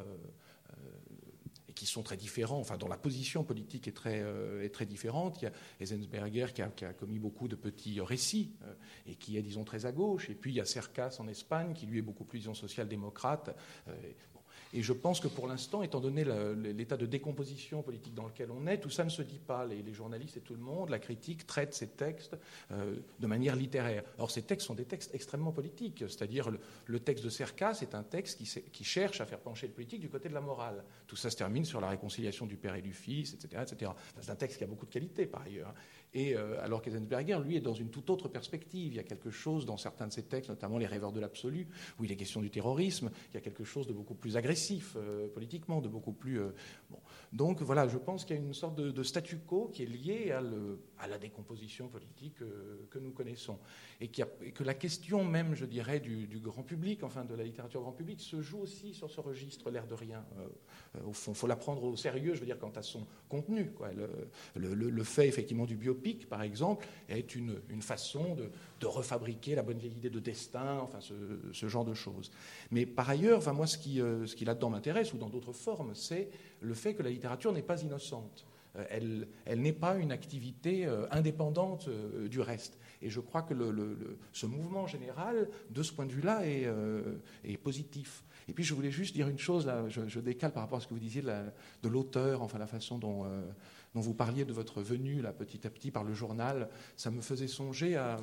qui sont très différents, enfin dont la position politique est très, euh, est très différente. Il y a Enzensberger qui a, qui a commis beaucoup de petits récits euh, et qui est, disons, très à gauche. Et puis il y a Cercas en Espagne qui, lui, est beaucoup plus, disons, social-démocrate. Euh, bon. Et je pense que pour l'instant, étant donné le, l'état de décomposition politique dans lequel on est, tout ça ne se dit pas. Les, les journalistes et tout le monde, la critique traite ces textes euh, de manière littéraire. Or, ces textes sont des textes extrêmement politiques. C'est-à-dire, le, le texte de Cercas est un texte qui, qui cherche à faire pencher le politique du côté de la morale. Tout ça se termine sur la réconciliation du père et du fils, et cetera, et cetera. Enfin, c'est un texte qui a beaucoup de qualité, par ailleurs. Et euh, alors qu'Enzensberger, lui, est dans une toute autre perspective. Il y a quelque chose dans certains de ses textes, notamment Les rêveurs de l'absolu, où il est question du terrorisme, il y a quelque chose de beaucoup plus agressif euh, politiquement, de beaucoup plus... Euh, bon. Donc voilà, je pense qu'il y a une sorte de, de statu quo qui est lié à, le, à la décomposition politique euh, que nous connaissons. Et, qui a, et que la question même, je dirais, du, du grand public, enfin de la littérature grand public, se joue aussi sur ce registre, l'air de rien. Euh, au fond, il faut la prendre au sérieux, je veux dire, quant à son contenu, quoi. Le, le, le fait, effectivement, du biopic, par exemple, est une, une façon de, de refabriquer la bonne vieille idée de destin, enfin, ce, ce genre de choses. Mais par ailleurs, enfin, moi, ce qui, euh, ce qui là-dedans m'intéresse, ou dans d'autres formes, c'est le fait que la littérature n'est pas innocente. Elle, elle n'est pas une activité euh, indépendante euh, du reste. Et je crois que le, le, le, ce mouvement général, de ce point de vue-là, est, euh, est positif. Et puis je voulais juste dire une chose, là, je, je décale par rapport à ce que vous disiez de, la, de l'auteur, enfin la façon dont, euh, dont vous parliez de votre venue, là, petit à petit, par le journal. Ça me faisait songer à,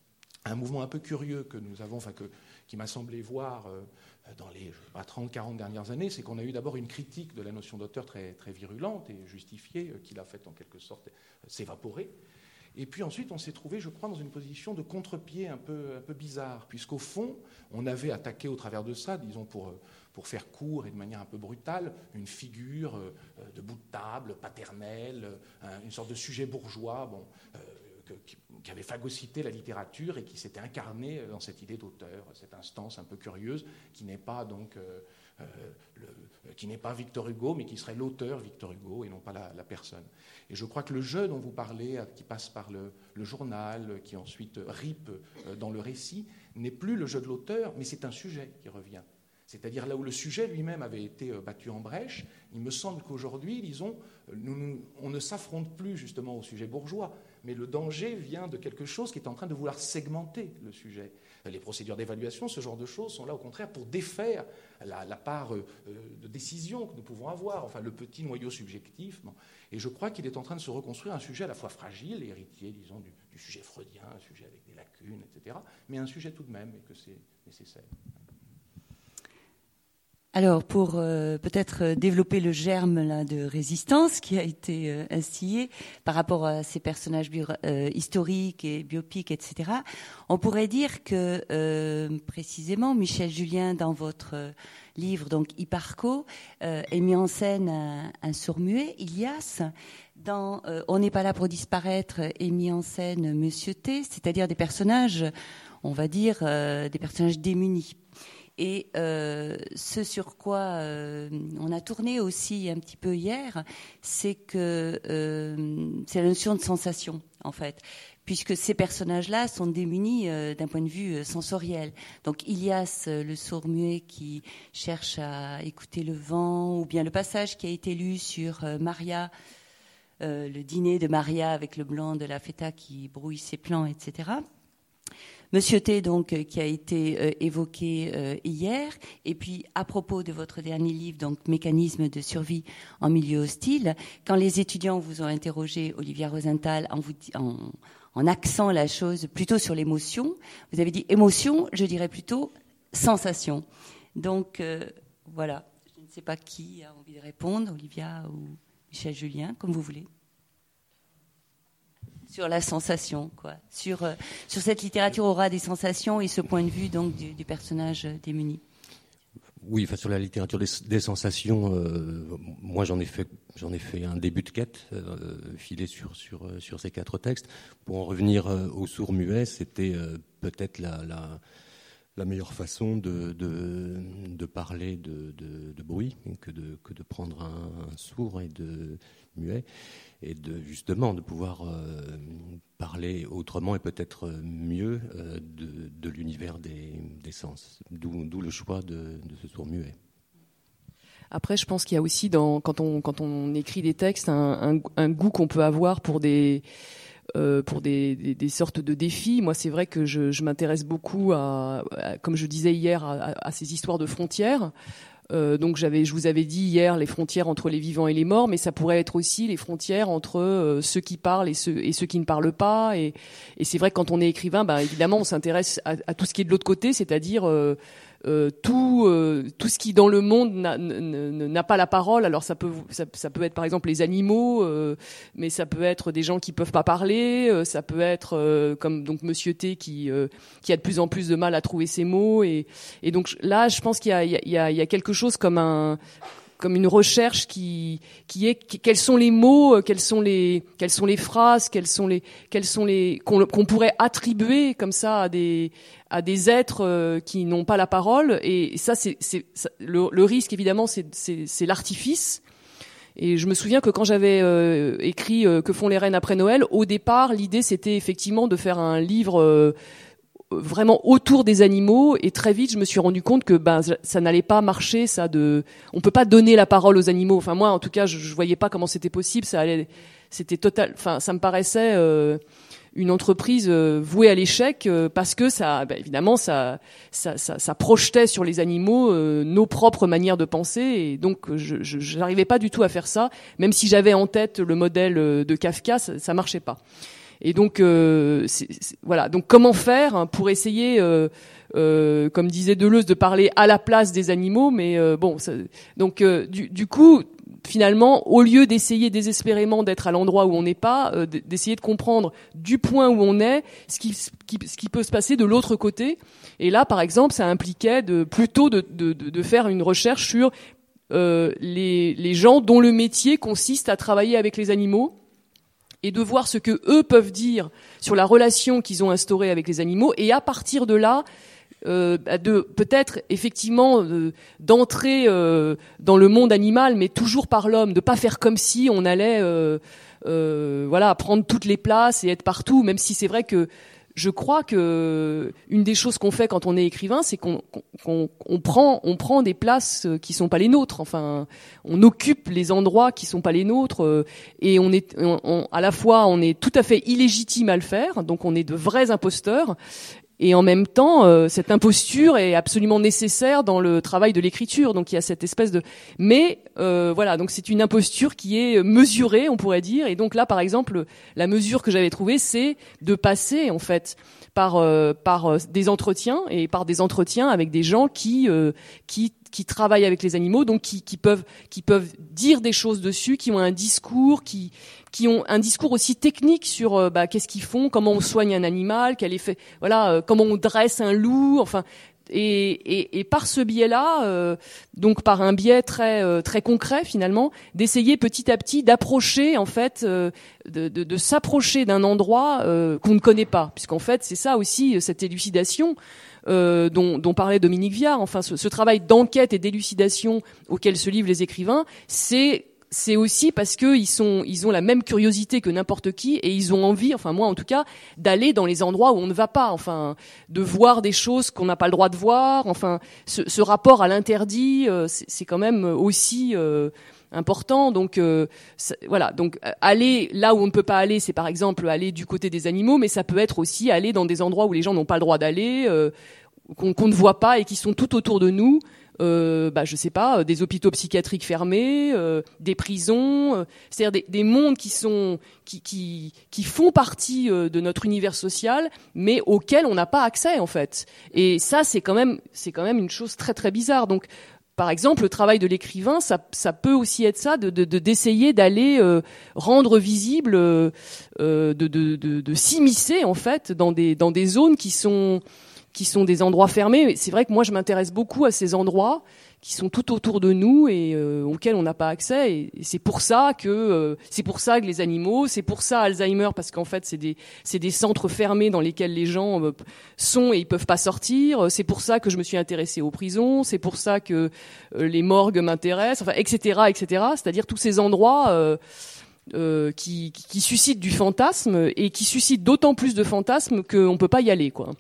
à un mouvement un peu curieux que nous avons, enfin que, qui m'a semblé voir euh, dans les trente quarante dernières années, c'est qu'on a eu d'abord une critique de la notion d'auteur très, très virulente et justifiée, euh, qui l'a fait en quelque sorte s'évaporer. Et puis ensuite, on s'est trouvé, je crois, dans une position de contre-pied un peu, un peu bizarre, puisqu'au fond, on avait attaqué au travers de ça, disons pour, pour faire court et de manière un peu brutale, une figure de bout de table, paternelle, une sorte de sujet bourgeois, bon, euh, qui, qui avait phagocyté la littérature et qui s'était incarné dans cette idée d'auteur, cette instance un peu curieuse, qui n'est pas donc... Euh, Euh, le, qui n'est pas Victor Hugo, mais qui serait l'auteur Victor Hugo et non pas la, la personne. Et je crois que le jeu dont vous parlez, qui passe par le, le journal, qui ensuite ripe dans le récit, n'est plus le jeu de l'auteur, mais c'est un sujet qui revient. C'est-à-dire là où le sujet lui-même avait été battu en brèche, il me semble qu'aujourd'hui, disons, nous, nous, on ne s'affronte plus justement au sujet bourgeois, mais le danger vient de quelque chose qui est en train de vouloir segmenter le sujet. Les procédures d'évaluation, ce genre de choses, sont là au contraire pour défaire la, la part euh, de décision que nous pouvons avoir, enfin le petit noyau subjectif. Bon. Et je crois qu'il est en train de se reconstruire un sujet à la fois fragile, héritier, disons, du, du sujet freudien, un sujet avec des lacunes, et cetera, mais un sujet tout de même, et que c'est nécessaire. Alors, pour euh, peut-être développer le germe là, de résistance qui a été euh, instillé par rapport à ces personnages bio, euh, historiques et biopiques, et cetera, on pourrait dire que, euh, précisément, Michel Julien, dans votre euh, livre, donc Hipparco, euh, est mis en scène un, un sourd-muet, Ilias. Dans euh, On n'est pas là pour disparaître est mis en scène Monsieur T, c'est-à-dire des personnages, on va dire, euh, des personnages démunis. Et euh, ce sur quoi euh, on a tourné aussi un petit peu hier, c'est que euh, c'est la notion de sensation, en fait, puisque ces personnages-là sont démunis euh, d'un point de vue euh, sensoriel. Donc Ilias, euh, le sourd-muet qui cherche à écouter le vent, ou bien le passage qui a été lu sur euh, Maria, euh, le dîner de Maria avec le blanc de la feta qui brouille ses plans, et cetera. Monsieur T, donc, qui a été euh, évoqué euh, hier, et puis à propos de votre dernier livre, donc Mécanisme de survie en milieu hostile, quand les étudiants vous ont interrogé, Olivia Rosenthal, en, vous, en, en axant la chose plutôt sur l'émotion, vous avez dit émotion, je dirais plutôt sensation. Donc euh, voilà, je ne sais pas qui a envie de répondre, Olivia ou Michel Julien, comme vous voulez. Sur la sensation, quoi. Sur, euh, sur cette littérature aura des sensations et ce point de vue donc du, du personnage démuni. Oui, enfin sur la littérature des, des sensations, euh, moi j'en ai fait j'en ai fait un début de quête euh, filé sur sur sur ces quatre textes. Pour en revenir euh, au sourd-muet, c'était euh, peut-être la, la la meilleure façon de de, de parler de, de, de bruit que de que de prendre un, un sourd et de muet. Et de, justement de pouvoir euh, parler autrement et peut-être mieux euh, de, de l'univers des, des sens. D'où, d'où le choix de, de ce sourd-muet. Après, je pense qu'il y a aussi, dans, quand, on, quand on écrit des textes, un, un, un goût qu'on peut avoir pour des... Euh, pour des, des, des sortes de défis. Moi, c'est vrai que je, je m'intéresse beaucoup à, à, comme je disais hier, à, à ces histoires de frontières. Euh, donc j'avais, je vous avais dit hier les frontières entre les vivants et les morts, mais ça pourrait être aussi les frontières entre euh, ceux qui parlent et ceux, et ceux qui ne parlent pas. Et, et c'est vrai que quand on est écrivain, bah, évidemment, on s'intéresse à, à tout ce qui est de l'autre côté, c'est-à-dire euh, euh, tout, euh, tout ce qui dans le monde n'a, n'a pas la parole. Alors ça peut, ça, ça peut être par exemple les animaux, euh, mais ça peut être des gens qui peuvent pas parler. Euh, ça peut être euh, comme donc Monsieur T qui, euh, qui a de plus en plus de mal à trouver ses mots. Et, et donc là, je pense qu'il y a, il y a, il y a quelque chose comme un comme une recherche qui qui est qui, quels sont les mots, quelles sont les quelles sont les phrases, quels sont les quels sont les qu'on, qu'on pourrait attribuer comme ça à des à des êtres euh, qui n'ont pas la parole. Et ça c'est c'est ça, le, le risque évidemment c'est c'est c'est l'artifice. Et je me souviens que quand j'avais euh, écrit euh, Que font les reines après Noël, au départ l'idée c'était effectivement de faire un livre euh, vraiment autour des animaux, et très vite je me suis rendu compte que ben ça n'allait pas marcher, ça de on peut pas donner la parole aux animaux. Enfin moi en tout cas je, je voyais pas comment c'était possible, ça allait c'était total enfin ça me paraissait euh, une entreprise euh, vouée à l'échec euh, parce que ça ben, évidemment ça ça, ça ça projetait sur les animaux euh, nos propres manières de penser, et donc je je n'arrivais pas du tout à faire ça, même si j'avais en tête le modèle de Kafka, ça, ça marchait pas. Et donc, euh, c'est, c'est, voilà. Donc, comment faire pour essayer, euh, euh, comme disait Deleuze, de parler à la place des animaux. Mais euh, bon, ça, donc euh, du, du coup, finalement, au lieu d'essayer désespérément d'être à l'endroit où on n'est pas, euh, d'essayer de comprendre du point où on est ce qui, ce qui, ce qui peut se passer de l'autre côté. Et là, par exemple, ça impliquait de plutôt de, de, de, de faire une recherche sur euh, les, les gens dont le métier consiste à travailler avec les animaux, et de voir ce que eux peuvent dire sur la relation qu'ils ont instaurée avec les animaux, et à partir de là, euh, de peut-être effectivement euh, d'entrer euh, dans le monde animal, mais toujours par l'homme, de pas faire comme si on allait euh, euh, voilà prendre toutes les places et être partout, même si c'est vrai que je crois que une des choses qu'on fait quand on est écrivain, c'est qu'on, qu'on, on prend, on prend des places qui sont pas les nôtres. Enfin, on occupe les endroits qui sont pas les nôtres, et on est, on, on, à la fois, on est tout à fait illégitime à le faire, donc on est de vrais imposteurs. Et en même temps, euh, cette imposture est absolument nécessaire dans le travail de l'écriture. Donc il y a cette espèce de... Mais euh, voilà, donc c'est une imposture qui est mesurée, on pourrait dire. Et donc là, par exemple, la mesure que j'avais trouvée, c'est de passer en fait par euh, par des entretiens, et par des entretiens avec des gens qui euh, qui qui travaillent avec les animaux, donc qui, qui peuvent qui peuvent dire des choses dessus, qui ont un discours, qui qui ont un discours aussi technique sur euh, bah, qu'est-ce qu'ils font, comment on soigne un animal, quel effet, voilà, euh, comment on dresse un loup, enfin. Et, et, et par ce biais-là, euh, donc par un biais très euh, très concret finalement, d'essayer petit à petit d'approcher en fait, euh, de, de, de s'approcher d'un endroit euh, qu'on ne connaît pas, puisqu'en fait c'est ça aussi cette élucidation euh, dont, dont parlait Dominique Viard. Enfin, ce, ce travail d'enquête et d'élucidation auquel se livrent les écrivains, c'est c'est aussi parce que ils sont, ils ont la même curiosité que n'importe qui et ils ont envie, enfin moi en tout cas, d'aller dans les endroits où on ne va pas, enfin, de voir des choses qu'on n'a pas le droit de voir, enfin, ce, ce rapport à l'interdit, euh, c'est, c'est quand même aussi euh, important. Donc euh, voilà, donc aller là où on ne peut pas aller, c'est par exemple aller du côté des animaux, mais ça peut être aussi aller dans des endroits où les gens n'ont pas le droit d'aller, euh, qu'on, qu'on ne voit pas et qui sont tout autour de nous. Euh, bah, je sais pas, des hôpitaux psychiatriques fermés, euh, des prisons, euh, c'est-à-dire des, des mondes qui sont, qui, qui, qui font partie euh, de notre univers social, mais auxquels on n'a pas accès en fait. Et ça, c'est quand même, c'est quand même une chose très très bizarre. Donc, par exemple, le travail de l'écrivain, ça, ça peut aussi être ça, de, de, de d'essayer d'aller euh, rendre visible, euh, de, de, de, de s'immiscer en fait dans des, dans des zones qui sont qui sont des endroits fermés. C'est vrai que moi, je m'intéresse beaucoup à ces endroits qui sont tout autour de nous et euh, auxquels on n'a pas accès. Et, et c'est pour ça que euh, c'est pour ça que les animaux, c'est pour ça Alzheimer, parce qu'en fait, c'est des c'est des centres fermés dans lesquels les gens euh, sont et ils peuvent pas sortir. C'est pour ça que je me suis intéressée aux prisons. C'est pour ça que euh, les morgues m'intéressent, enfin, et cetera, et cetera. C'est-à-dire tous ces endroits. Euh, Euh, qui, qui, qui suscitent du fantasme et qui suscitent d'autant plus de fantasmes qu'on peut pas y aller, quoi.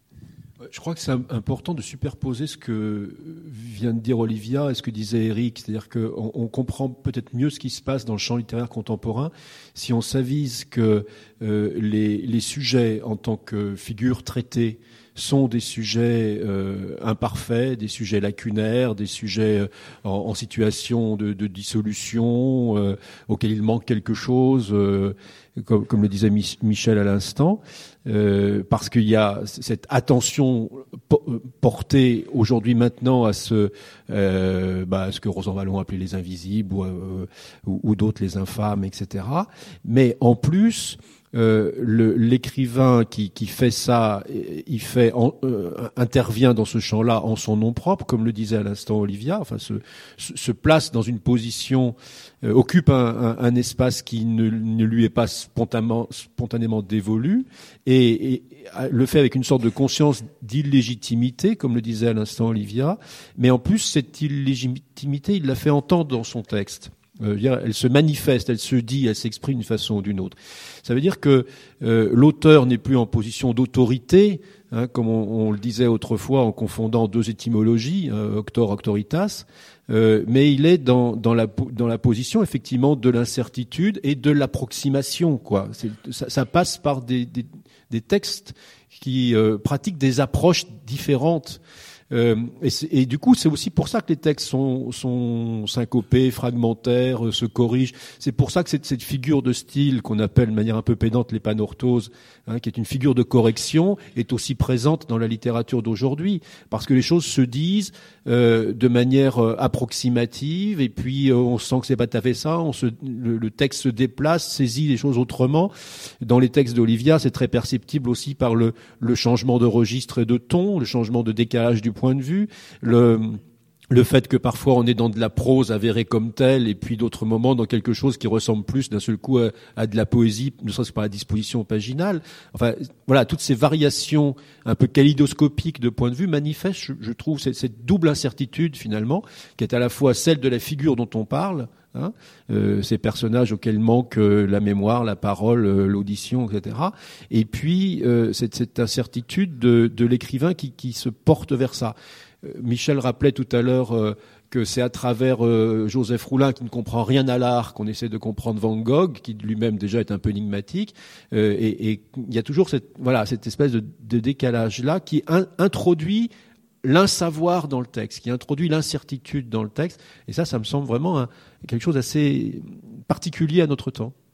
Je crois que c'est important de superposer ce que vient de dire Olivia et ce que disait Eric. C'est-à-dire qu'on on comprend peut-être mieux ce qui se passe dans le champ littéraire contemporain si on s'avise que euh, les, les sujets en tant que figures traitées sont des sujets euh, imparfaits, des sujets lacunaires, des sujets euh, en, en situation de, de dissolution, euh, auxquels il manque quelque chose, euh, comme, comme le disait Michel à l'instant, euh, parce qu'il y a cette attention po- portée aujourd'hui maintenant à ce, euh, bah, à ce que Rosan Vallon appelait les invisibles ou, euh, ou, ou d'autres les infâmes, et cetera. Mais en plus, Euh, le, l'écrivain qui, qui fait ça, il fait en, euh, intervient dans ce champ-là en son nom propre, comme le disait à l'instant Olivia. Enfin, se, se place dans une position, euh, occupe un, un, un espace qui ne, ne lui est pas spontanément, spontanément dévolu, et, et le fait avec une sorte de conscience d'illégitimité, comme le disait à l'instant Olivia. Mais en plus, cette illégitimité, il l'a fait entendre dans son texte. Euh, elle se manifeste, elle se dit, elle s'exprime d'une façon ou d'une autre. Ça veut dire que euh, l'auteur n'est plus en position d'autorité, hein, comme on, on le disait autrefois en confondant deux étymologies, euh, auctor, auctoritas, euh, mais il est dans, dans, la, dans la position effectivement de l'incertitude et de l'approximation, quoi. C'est, ça, ça passe par des, des, des textes qui euh, pratiquent des approches différentes. Euh, et, et du coup, c'est aussi pour ça que les textes sont, sont syncopés, fragmentaires, euh, se corrigent. C'est pour ça que cette, cette figure de style qu'on appelle de manière un peu pédante l'épanorthose, hein, qui est une figure de correction, est aussi présente dans la littérature d'aujourd'hui, parce que les choses se disent euh, de manière euh, approximative, et puis euh, on sent que c'est pas tout à fait ça. On se, le, le texte se déplace, saisit les choses autrement. Dans les textes d'Olivia, c'est très perceptible aussi par le, le changement de registre et de ton, le changement de décalage du point de vue, le, le fait que parfois on est dans de la prose avérée comme telle, et puis d'autres moments dans quelque chose qui ressemble plus d'un seul coup à, à de la poésie, ne serait-ce que par la disposition paginale. Enfin, voilà, toutes ces variations un peu kaléidoscopiques de point de vue manifestent, je, je trouve, cette, cette double incertitude finalement, qui est à la fois celle de la figure dont on parle, hein, euh, ces personnages auxquels manque euh, la mémoire, la parole, euh, l'audition, et cetera. Et puis euh, cette, cette incertitude de, de l'écrivain qui, qui se porte vers ça. Euh, Michel rappelait tout à l'heure euh, que c'est à travers euh, Joseph Roulin, qui ne comprend rien à l'art, qu'on essaie de comprendre Van Gogh, qui lui-même déjà est un peu énigmatique. Euh, et il y a toujours cette, voilà, cette espèce de, de décalage-là qui in, introduit l'insavoir dans le texte, qui introduit l'incertitude dans le texte. Et ça, ça me semble vraiment un, quelque chose d'assez particulier à notre temps.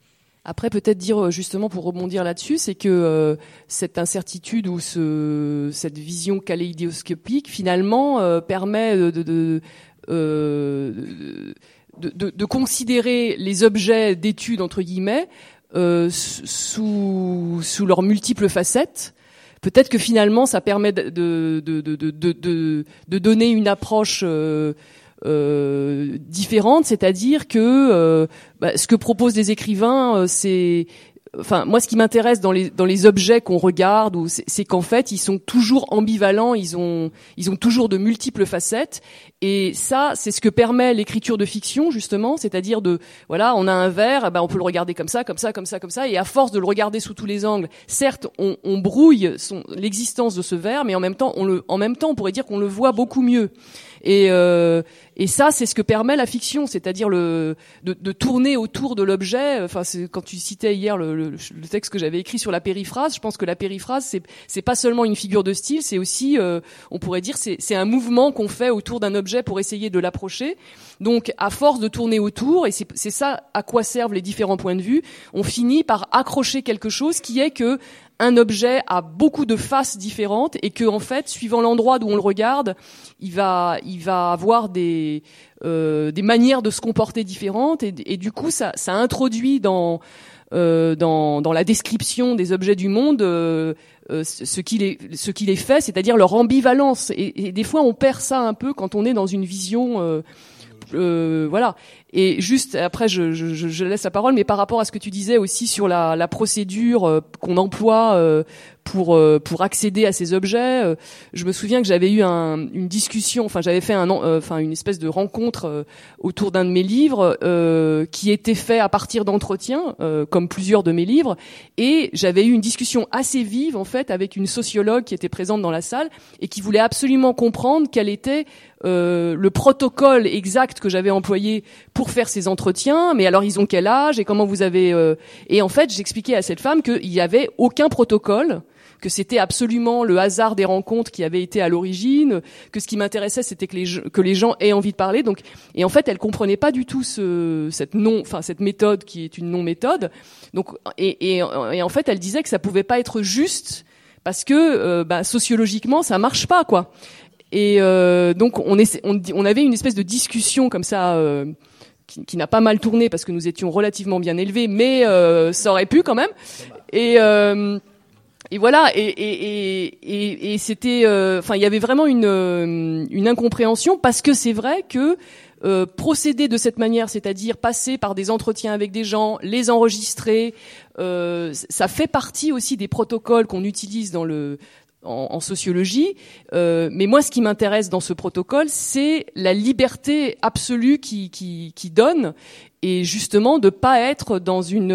Après, peut-être dire justement pour rebondir là-dessus, c'est que euh, cette incertitude ou ce, cette vision kaléidoscopique finalement euh, permet de, de, de, euh, de, de, de considérer les objets d'étude entre guillemets euh, sous, sous leurs multiples facettes. Peut-être que finalement, ça permet de, de, de, de, de, de, de donner une approche euh, Euh, différente, c'est-à-dire que euh, bah, ce que proposent les écrivains, euh, c'est, enfin moi ce qui m'intéresse dans les dans les objets qu'on regarde, ou c'est, c'est qu'en fait ils sont toujours ambivalents, ils ont ils ont toujours de multiples facettes, et ça c'est ce que permet l'écriture de fiction justement, c'est-à-dire de voilà on a un verre, bah, on peut le regarder comme ça, comme ça, comme ça, comme ça, et à force de le regarder sous tous les angles, certes on, on brouille son, l'existence de ce verre, mais en même temps on le en même temps on pourrait dire qu'on le voit beaucoup mieux. Et, euh, et ça, c'est ce que permet la fiction, c'est-à-dire le, de, de tourner autour de l'objet. Enfin, c'est, quand tu citais hier le, le, le texte que j'avais écrit sur la périphrase, je pense que la périphrase, c'est, c'est pas seulement une figure de style, c'est aussi, euh, on pourrait dire, c'est, c'est un mouvement qu'on fait autour d'un objet pour essayer de l'approcher. Donc, à force de tourner autour, et c'est, c'est ça à quoi servent les différents points de vue, on finit par accrocher quelque chose qui est que un objet a beaucoup de faces différentes et que en fait, suivant l'endroit d'où on le regarde, il va, il va avoir des, euh, des manières de se comporter différentes et, et du coup, ça, ça introduit dans, euh, dans, dans la description des objets du monde euh, euh, ce qu'il est, ce qu'il est fait, c'est-à-dire leur ambivalence. Et, et des fois, on perd ça un peu quand on est dans une vision. Euh, Euh, voilà. Et juste après, je, je, je laisse la parole, mais par rapport à ce que tu disais aussi sur la, la procédure euh, qu'on emploie euh, pour euh, pour accéder à ces objets, euh, je me souviens que j'avais eu un, une discussion, enfin j'avais fait un, euh, enfin une espèce de rencontre euh, autour d'un de mes livres euh, qui était fait à partir d'entretiens, euh, comme plusieurs de mes livres, et j'avais eu une discussion assez vive en fait avec une sociologue qui était présente dans la salle et qui voulait absolument comprendre quel était Euh, le protocole exact que j'avais employé pour faire ces entretiens, mais alors ils ont quel âge et comment vous avez euh... et en fait j'expliquais à cette femme qu'il y avait aucun protocole, que c'était absolument le hasard des rencontres qui avait été à l'origine, que ce qui m'intéressait c'était que les que les gens aient envie de parler. Donc et en fait elle comprenait pas du tout ce cette non enfin cette méthode qui est une non méthode. Donc et, et et en fait elle disait que ça pouvait pas être juste parce que euh, bah, sociologiquement ça marche pas quoi. Et euh, donc on, essa- on, on avait une espèce de discussion comme ça euh, qui, qui n'a pas mal tourné parce que nous étions relativement bien élevés, mais euh, ça aurait pu quand même. Et, euh, et voilà. Et, et, et, et c'était, enfin, euh, il y avait vraiment une, une incompréhension parce que c'est vrai que euh, procéder de cette manière, c'est-à-dire passer par des entretiens avec des gens, les enregistrer, euh, ça fait partie aussi des protocoles qu'on utilise dans le En, en sociologie, euh, mais moi, ce qui m'intéresse dans ce protocole, c'est la liberté absolue qui, qui, qui donne, et justement de pas être dans une,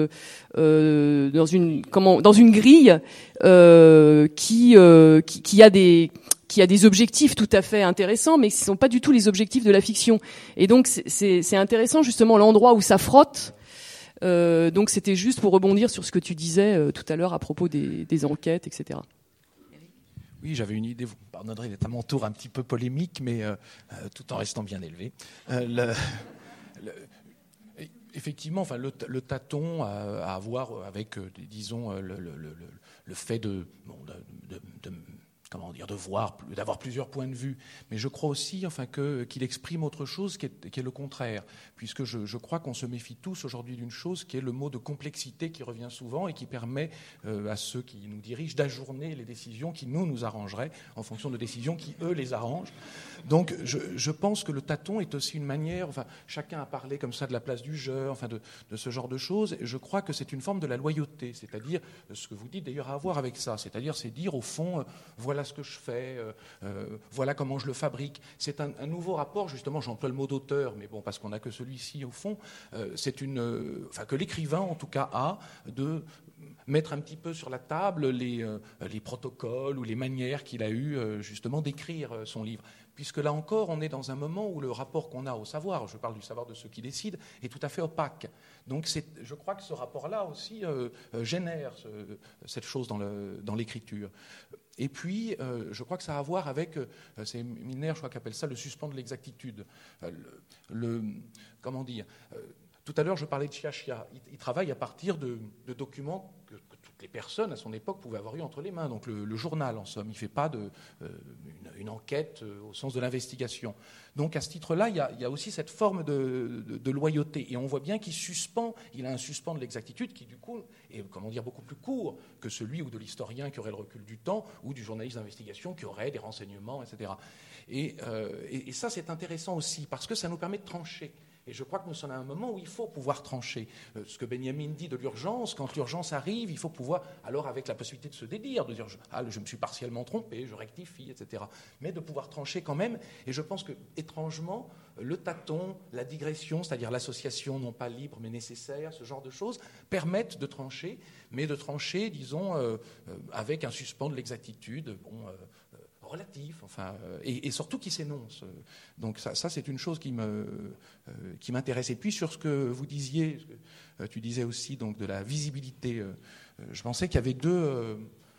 euh, dans une, comment, dans une grille euh, qui, euh, qui, qui a des qui a des objectifs tout à fait intéressants, mais ce ne sont pas du tout les objectifs de la fiction. Et donc, c'est, c'est, c'est intéressant justement l'endroit où ça frotte. Euh, donc, c'était juste pour rebondir sur ce que tu disais euh, tout à l'heure à propos des, des enquêtes, et cetera. Oui, j'avais une idée, vous me pardonnerez d'être à mon tour un petit peu polémique, mais euh, euh, tout en restant bien élevé. Euh, le, le, effectivement, enfin, le, le tâton à, à avoir avec, euh, disons, le, le, le, le fait de, bon, de, de, de comment dire, de voir, d'avoir plusieurs points de vue. Mais je crois aussi, enfin, que, qu'il exprime autre chose qui est, qui est le contraire, puisque je, je crois qu'on se méfie tous aujourd'hui d'une chose qui est le mot de complexité qui revient souvent et qui permet euh, à ceux qui nous dirigent d'ajourner les décisions qui nous nous arrangeraient en fonction de décisions qui eux les arrangent. Donc, je, je pense que le tâton est aussi une manière. Enfin, chacun a parlé comme ça de la place du jeu, enfin, de, de ce genre de choses. Et je crois que c'est une forme de la loyauté, c'est-à-dire ce que vous dites d'ailleurs à avoir avec ça, c'est-à-dire c'est dire au fond, euh, voilà ce que je fais, euh, euh, voilà comment je le fabrique. C'est un, un nouveau rapport, justement, j'emploie le mot d'auteur, mais bon, parce qu'on n'a que celui-ci au fond, euh, c'est une, euh, enfin, que l'écrivain en tout cas a de mettre un petit peu sur la table les, euh, les protocoles ou les manières qu'il a eu euh, justement d'écrire euh, son livre. Puisque là encore, on est dans un moment où le rapport qu'on a au savoir, je parle du savoir de ceux qui décident, est tout à fait opaque. Donc c'est, je crois que ce rapport-là aussi euh, génère ce, cette chose dans, le, dans l'écriture. Et puis, euh, je crois que ça a à voir avec, euh, c'est Milner, je crois, qui appelle ça le suspens de l'exactitude. Euh, le, le, comment dire euh, Tout à l'heure, je parlais de Sciascia. Il, il travaille à partir de, de documents que, que toutes les personnes à son époque pouvaient avoir eu entre les mains. Donc le, le journal, en somme. Il ne fait pas de, euh, une, une enquête euh, au sens de l'investigation. Donc à ce titre-là, il y a, il y a aussi cette forme de, de, de loyauté. Et on voit bien qu'il suspend, il a un suspens de l'exactitude qui, du coup, est comment dire, beaucoup plus court que celui ou de l'historien qui aurait le recul du temps ou du journaliste d'investigation qui aurait des renseignements, et cetera. Et, euh, et, et ça, c'est intéressant aussi parce que ça nous permet de trancher. Et je crois que nous sommes à un moment où il faut pouvoir trancher. Euh, ce que Benjamin dit de l'urgence, quand l'urgence arrive, il faut pouvoir, alors avec la possibilité de se dédire, de dire ah, je me suis partiellement trompé, je rectifie, et cetera. Mais de pouvoir trancher quand même. Et je pense que, étrangement, le tâton, la digression, c'est-à-dire l'association non pas libre mais nécessaire, ce genre de choses, permettent de trancher, mais de trancher, disons, euh, euh, avec un suspens de l'exactitude. Bon, euh, relatif, enfin, euh, et, et surtout qui s'énonce. Donc ça, ça c'est une chose qui, me, euh, qui m'intéresse. Et puis sur ce que vous disiez, ce que, euh, tu disais aussi donc de la visibilité, euh, je pensais qu'il y avait deux... Euh,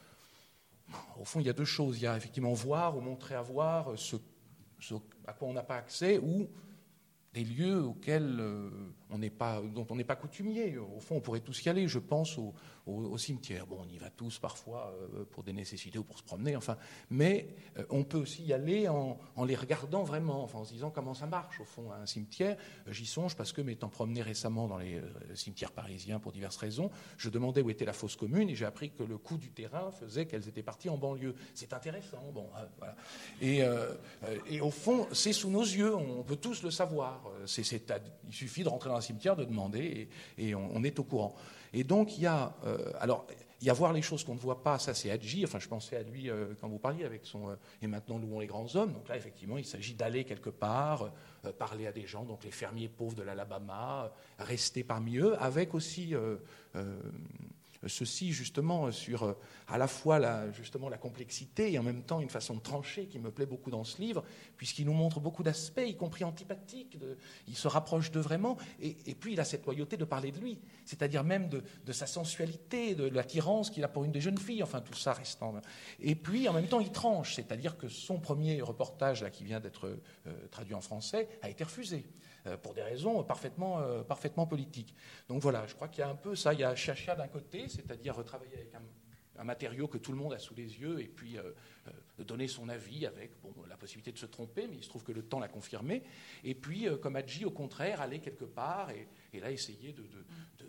au fond, il y a deux choses. Il y a effectivement voir ou montrer à voir ce, ce à quoi on n'a pas accès ou des lieux auxquels euh, on n'est pas, dont on n'est pas coutumier. Au fond, on pourrait tous y aller. Je pense au, au, au cimetière. Bon, on y va tous parfois euh, pour des nécessités ou pour se promener. Enfin, mais euh, on peut aussi y aller en, en les regardant vraiment, enfin, en se disant comment ça marche. Au fond, à un cimetière, euh, j'y songe parce que m'étant promené récemment dans les euh, cimetières parisiens pour diverses raisons, je demandais où était la fosse commune et j'ai appris que le coût du terrain faisait qu'elles étaient parties en banlieue. C'est intéressant. Bon, euh, voilà. Et, euh, et au fond, c'est sous nos yeux. On peut tous le savoir. C'est, c'est, il suffit de rentrer dans un cimetière, de demander, et, et on, on est au courant. Et donc, il y a... Euh, alors, il y a voir les choses qu'on ne voit pas, ça c'est Hadji. Enfin, je pensais à lui euh, quand vous parliez avec son euh, « Et maintenant, louons les grands hommes ». Donc là, effectivement, il s'agit d'aller quelque part, euh, parler à des gens, donc les fermiers pauvres de l'Alabama, euh, rester parmi eux, avec aussi... Euh, euh, ceci justement sur euh, à la fois la, justement la complexité et en même temps une façon de trancher qui me plaît beaucoup dans ce livre, puisqu'il nous montre beaucoup d'aspects, y compris antipathiques, de, il se rapproche d'eux vraiment, et, et puis il a cette loyauté de parler de lui, c'est-à-dire même de, de sa sensualité, de l'attirance qu'il a pour une des jeunes filles, enfin tout ça restant. Et puis en même temps il tranche, c'est-à-dire que son premier reportage là, qui vient d'être euh, traduit en français a été refusé. Pour des raisons parfaitement, euh, parfaitement politiques. Donc voilà, je crois qu'il y a un peu ça. Il y a Sciascia d'un côté, c'est-à-dire travailler avec un, un matériau que tout le monde a sous les yeux et puis euh, euh, donner son avis avec bon, la possibilité de se tromper, mais il se trouve que le temps l'a confirmé. Et puis, euh, comme Hadji, au contraire, aller quelque part et, et là essayer de, de, de,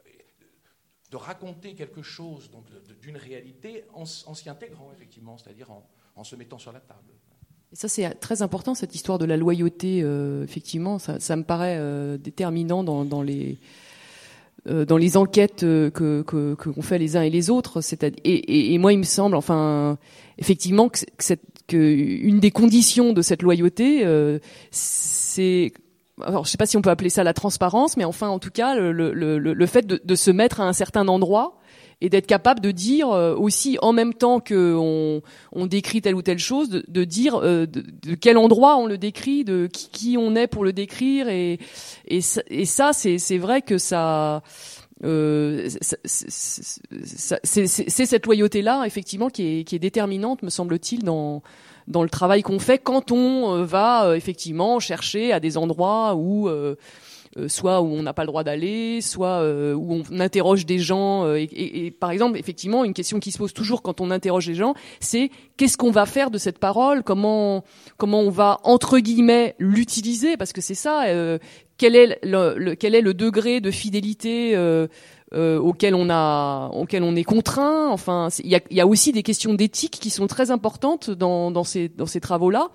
de raconter quelque chose donc, de, d'une réalité en, en s'y intégrant, effectivement, c'est-à-dire en, en se mettant sur la table. Et ça, c'est très important, cette histoire de la loyauté. Euh, effectivement, ça, ça me paraît euh, déterminant dans, dans, les, euh, dans les enquêtes euh, que, que, que qu'on fait les uns et les autres. C'est-à-dire, et, et, et moi, il me semble, enfin, effectivement, que, que, cette, que une des conditions de cette loyauté, euh, c'est... Alors, je ne sais pas si on peut appeler ça la transparence, mais enfin, en tout cas, le, le, le, le fait de, de se mettre à un certain endroit et d'être capable de dire aussi, en même temps qu'on on décrit telle ou telle chose, de, de dire euh, de, de quel endroit on le décrit, de qui, qui on est pour le décrire, et, et, et ça, c'est, c'est vrai que ça... Euh, c'est, c'est, c'est, c'est cette loyauté-là, effectivement, qui est, qui est déterminante, me semble-t-il, dans, dans le travail qu'on fait quand on va, euh, effectivement, chercher à des endroits où... Euh, Euh, soit où on n'a pas le droit d'aller, soit euh, où on interroge des gens. Euh, et, et, et par exemple, effectivement, une question qui se pose toujours quand on interroge les gens, c'est qu'est-ce qu'on va faire de cette parole ? Comment comment on va entre guillemets l'utiliser ? Parce que c'est ça. Euh, quel est le, le quel est le degré de fidélité euh, euh, auquel on a auquel on est contraint ? Enfin, il y a il y a aussi des questions d'éthique qui sont très importantes dans dans ces dans ces travaux-là.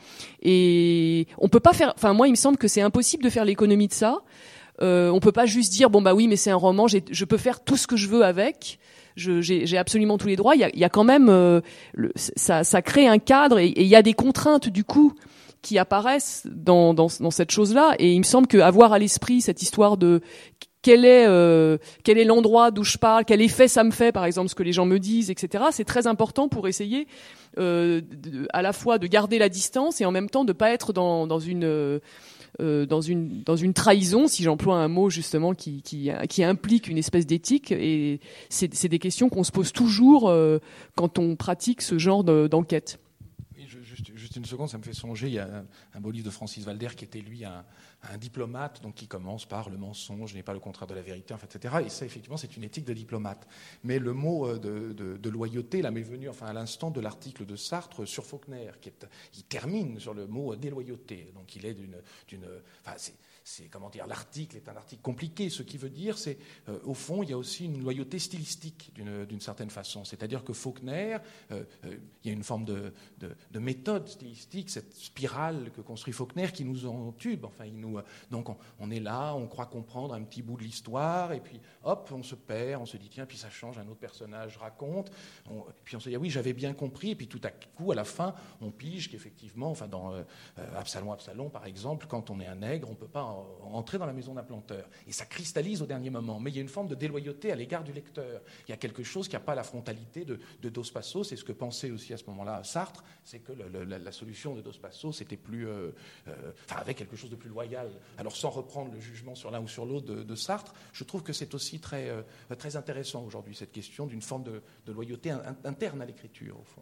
Et on peut pas faire. Enfin, moi, il me semble que c'est impossible de faire l'économie de ça. Euh, on peut pas juste dire bon bah oui mais c'est un roman, j'ai, je peux faire tout ce que je veux avec, je, j'ai, j'ai absolument tous les droits. Il y a, il y a quand même euh, le, ça, ça crée un cadre et, et il y a des contraintes du coup qui apparaissent dans, dans, dans cette chose-là. Et il me semble qu'avoir à l'esprit cette histoire de quel est euh, quel est l'endroit d'où je parle, quel effet ça me fait, par exemple ce que les gens me disent, et cetera. C'est très important pour essayer euh, de, à la fois de garder la distance et en même temps de pas être dans, dans une euh, Euh, dans une dans une trahison, si j'emploie un mot justement qui qui qui implique une espèce d'éthique. Et c'est c'est des questions qu'on se pose toujours euh, quand on pratique ce genre de, d'enquête. Oui, je, juste, juste une seconde, ça me fait songer, il y a un, un beau livre de Francis Valder qui était, lui, un, un diplomate, donc qui commence par le mensonge n'est pas le contraire de la vérité, enfin, et cetera. Et ça, effectivement, c'est une éthique de diplomate. Mais le mot de, de, de loyauté, là, m'est venu, enfin, à l'instant de l'article de Sartre sur Faulkner, qui est, il termine sur le mot déloyauté. Donc, il est d'une... d'une enfin, c'est, c'est, comment dire, l'article est un article compliqué. Ce qui veut dire, c'est, euh, au fond, il y a aussi une loyauté stylistique, d'une, d'une certaine façon. C'est-à-dire que Faulkner, euh, euh, il y a une forme de, de, de méthode stylistique, cette spirale que construit Faulkner qui nous entube. Enfin, il nous, euh, donc, on, on est là, on croit comprendre un petit bout de l'histoire, et puis, hop, on se perd, on se dit, tiens, puis ça change, un autre personnage raconte, on, puis on se dit, ah oui, j'avais bien compris, et puis tout à coup, à la fin, on pige qu'effectivement, enfin, dans euh, Absalom, Absalom, par exemple, quand on est un nègre, on ne peut pas entrer dans la maison d'un planteur. Et ça cristallise au dernier moment. Mais il y a une forme de déloyauté à l'égard du lecteur. Il y a quelque chose qui n'a pas la frontalité de, de Dos Passos. C'est ce que pensait aussi à ce moment-là Sartre, c'est que le, le, la, la solution de Dos Passos c'était plus, euh, euh, enfin, avec quelque chose de plus loyal. Alors, sans reprendre le jugement sur l'un ou sur l'autre de, de Sartre, je trouve que c'est aussi très, euh, très intéressant aujourd'hui, cette question d'une forme de, de loyauté in, interne à l'écriture, au fond.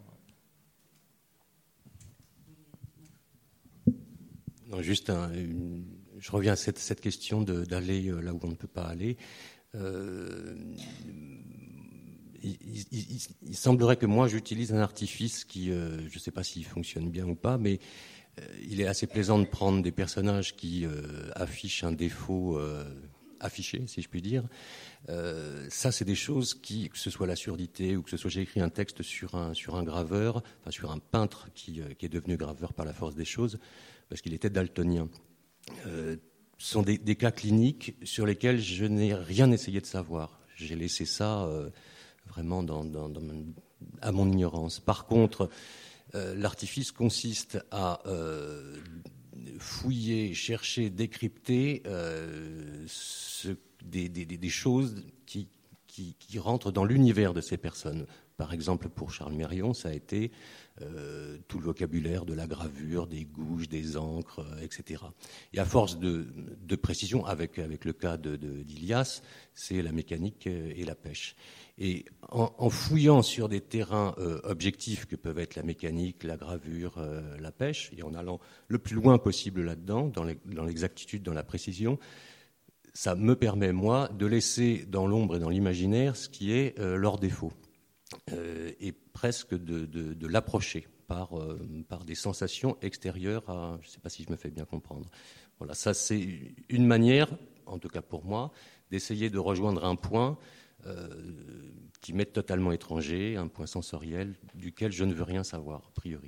Non, juste un, une, je reviens à cette, cette question de, d'aller là où on ne peut pas aller. Euh, il, il, il, il semblerait que moi j'utilise un artifice qui, euh, je ne sais pas s'il fonctionne bien ou pas, mais euh, il est assez plaisant de prendre des personnages qui euh, affichent un défaut euh, affiché, si je puis dire. Euh, ça, c'est des choses qui, que ce soit la surdité ou que ce soit j'ai écrit un texte sur un, sur un graveur, enfin sur un peintre qui, euh, qui est devenu graveur par la force des choses, parce qu'il était daltonien. Euh, sont des, des cas cliniques sur lesquels je n'ai rien essayé de savoir. J'ai laissé ça euh, vraiment dans, dans, dans mon, à mon ignorance. Par contre, euh, l'artifice consiste à euh, fouiller, chercher, décrypter euh, ce, des, des, des choses qui, qui, qui rentrent dans l'univers de ces personnes. Par exemple, pour Charles Mérion, ça a été euh, tout le vocabulaire de la gravure, des gouges, des encres, euh, et cetera. Et à force de, de précision, avec, avec le cas de, de, d'Ilias, c'est la mécanique et la pêche. Et en, en fouillant sur des terrains euh, objectifs que peuvent être la mécanique, la gravure, euh, la pêche, et en allant le plus loin possible là-dedans, dans, les, dans l'exactitude, dans la précision, ça me permet, moi, de laisser dans l'ombre et dans l'imaginaire ce qui est euh, leur défaut. Euh, et presque de, de, de l'approcher par, euh, par des sensations extérieures à... Je ne sais pas si je me fais bien comprendre. Voilà, ça c'est une manière, en tout cas pour moi, d'essayer de rejoindre un point euh, qui m'est totalement étranger, un point sensoriel duquel je ne veux rien savoir, a priori.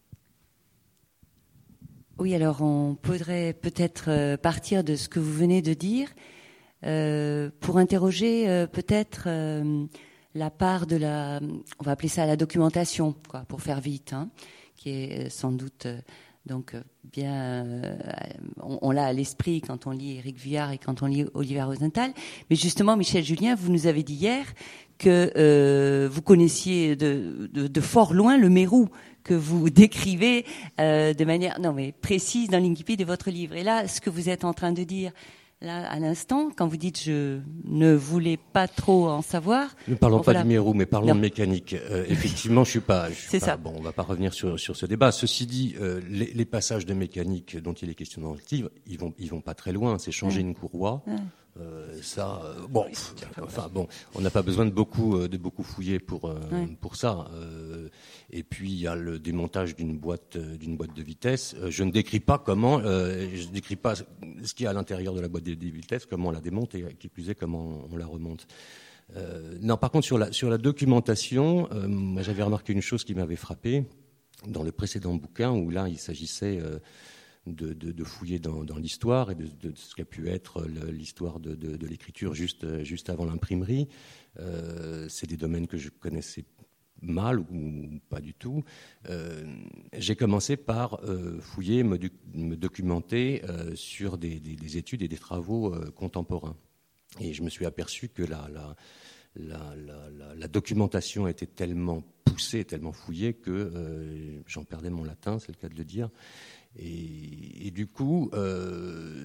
Oui, alors on pourrait peut-être partir de ce que vous venez de dire euh, pour interroger euh, peut-être... Euh, la part de la, on va appeler ça la documentation, quoi, pour faire vite, hein, qui est sans doute euh, donc bien, euh, on, on l'a à l'esprit quand on lit Éric Vuillard et quand on lit Olivier Rosenthal. Mais justement, Michel Julien, vous nous avez dit hier que euh, vous connaissiez de, de, de fort loin le Mérou que vous décrivez euh, de manière, non mais précise dans l'incipit de votre livre. Et là, ce que vous êtes en train de dire. Là, à l'instant, quand vous dites je ne voulais pas trop en savoir. Ne parlons bon, pas voilà. du Mérou, mais parlons non. de mécanique. Euh, effectivement, je suis pas. Je suis C'est pas, ça. Bon, on va pas revenir sur sur ce débat. Ceci dit, euh, les, les passages de mécanique dont il est question dans le livre, ils vont ils vont pas très loin. C'est changer ouais. une courroie. Ouais. Euh, ça, euh, bon, pff, enfin bon, on n'a pas besoin de beaucoup euh, de beaucoup fouiller pour euh, ouais. pour ça. Euh, et puis il y a le démontage d'une boîte euh, d'une boîte de vitesse. Euh, je ne décris pas comment, euh, je décris pas ce qu'il y a à l'intérieur de la boîte de vitesse, comment on la démonte et qui plus est comment on la remonte. Euh, non, par contre sur la sur la documentation, euh, moi j'avais remarqué une chose qui m'avait frappé dans le précédent bouquin où là il s'agissait euh, De, de, de fouiller dans, dans l'histoire et de, de, de ce qu'a pu être l'histoire de, de, de l'écriture juste, juste avant l'imprimerie. Euh, c'est des domaines que je connaissais mal ou, ou pas du tout. Euh, j'ai commencé par euh, fouiller, me, me documenter euh, sur des, des, des études et des travaux euh, contemporains. Et je me suis aperçu que la, la, la, la, la, la documentation était tellement poussée, tellement fouillée que euh, j'en perdais mon latin, c'est le cas de le dire. Et, et du coup, euh,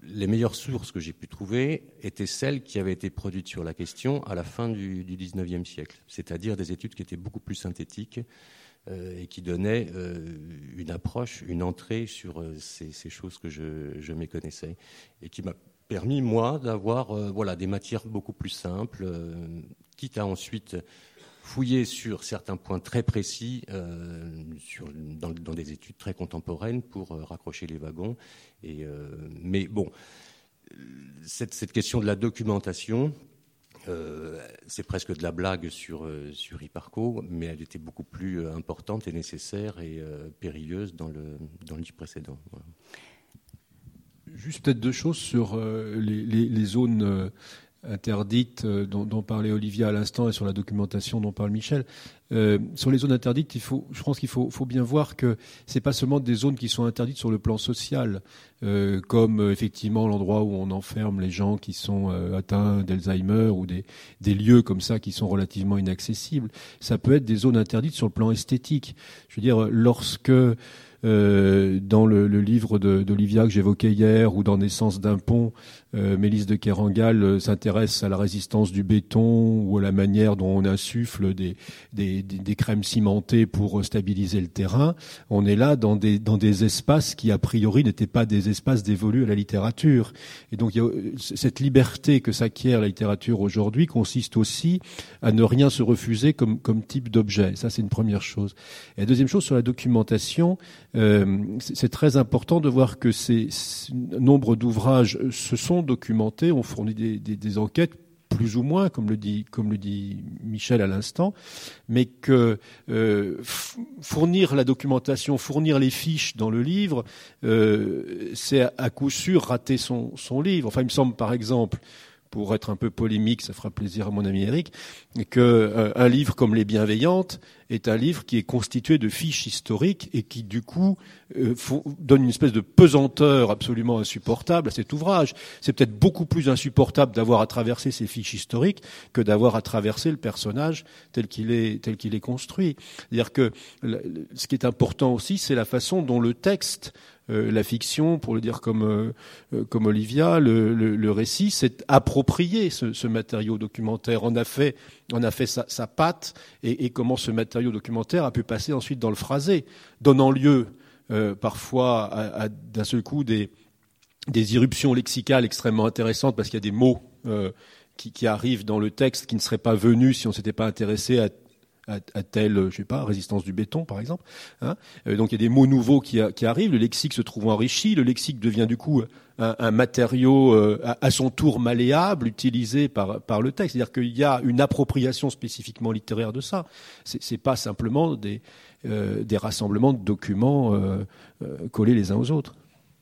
les meilleures sources que j'ai pu trouver étaient celles qui avaient été produites sur la question à la fin du, du dix-neuvième siècle, c'est-à-dire des études qui étaient beaucoup plus synthétiques euh, et qui donnaient euh, une approche, une entrée sur euh, ces, ces choses que je, je méconnaissais et qui m'a permis, moi, d'avoir euh, voilà, des matières beaucoup plus simples, euh, quitte à ensuite fouiller sur certains points très précis euh, sur, dans, dans des études très contemporaines pour euh, raccrocher les wagons. Et, euh, mais bon, cette, cette question de la documentation, euh, c'est presque de la blague sur, euh, sur Hipparco, mais elle était beaucoup plus euh, importante et nécessaire et euh, périlleuse dans le, dans le livre précédent. Voilà. Juste peut-être deux choses sur euh, les, les, les zones euh, interdites euh, dont, dont parlait Olivia à l'instant et sur la documentation dont parle Michel. Euh, sur les zones interdites, il faut, je pense qu'il faut, faut bien voir que c'est pas seulement des zones qui sont interdites sur le plan social, euh, comme euh, effectivement l'endroit où on enferme les gens qui sont euh, atteints d'Alzheimer ou des, des lieux comme ça qui sont relativement inaccessibles. Ça peut être des zones interdites sur le plan esthétique. Je veux dire, lorsque Euh, dans le, le livre de, d'Olivia que j'évoquais hier, ou dans Naissance d'un pont, euh, Mélisse de Kerangal euh, s'intéresse à la résistance du béton ou à la manière dont on insuffle des, des, des, des crèmes cimentées pour stabiliser le terrain. On est là dans des, dans des espaces qui, a priori, n'étaient pas des espaces dévolus à la littérature. Et donc, il y a, cette liberté que s'acquiert la littérature aujourd'hui consiste aussi à ne rien se refuser comme, comme type d'objet. Ça, c'est une première chose. Et la deuxième chose, sur la documentation, Euh, c'est très important de voir que ces, ces nombre d'ouvrages se sont documentés, ont fourni des, des, des enquêtes, plus ou moins, comme le dit, comme le dit Michel à l'instant, mais que euh, fournir la documentation, fournir les fiches dans le livre, euh, c'est à, à coup sûr rater son, son livre. Enfin, il me semble, par exemple, pour être un peu polémique, ça fera plaisir à mon ami Eric, que euh, un livre comme Les Bienveillantes est un livre qui est constitué de fiches historiques et qui, du coup, euh, faut, donne une espèce de pesanteur absolument insupportable à cet ouvrage. C'est peut-être beaucoup plus insupportable d'avoir à traverser ces fiches historiques que d'avoir à traverser le personnage tel qu'il est, tel qu'il est construit. C'est-à-dire que le, ce qui est important aussi, c'est la façon dont le texte, Euh, la fiction, pour le dire comme euh, comme Olivia, le, le, le récit s'est approprié ce, ce matériau documentaire, on a fait on a fait sa, sa patte, et, et comment ce matériau documentaire a pu passer ensuite dans le phrasé, donnant lieu euh, parfois à, à d'un seul coup des des irruptions lexicales extrêmement intéressantes, parce qu'il y a des mots euh, qui, qui arrivent dans le texte qui ne seraient pas venus si on s'était pas intéressé à à, à telle, je sais pas, résistance du béton, par exemple. Hein. Euh, donc il y a des mots nouveaux qui, a, qui arrivent, le lexique se trouve enrichi, le lexique devient du coup un, un matériau euh, à, à son tour malléable, utilisé par, par le texte. C'est-à-dire qu'il y a une appropriation spécifiquement littéraire de ça. C'est, c'est pas simplement des, euh, des rassemblements de documents euh, euh, collés les uns aux autres.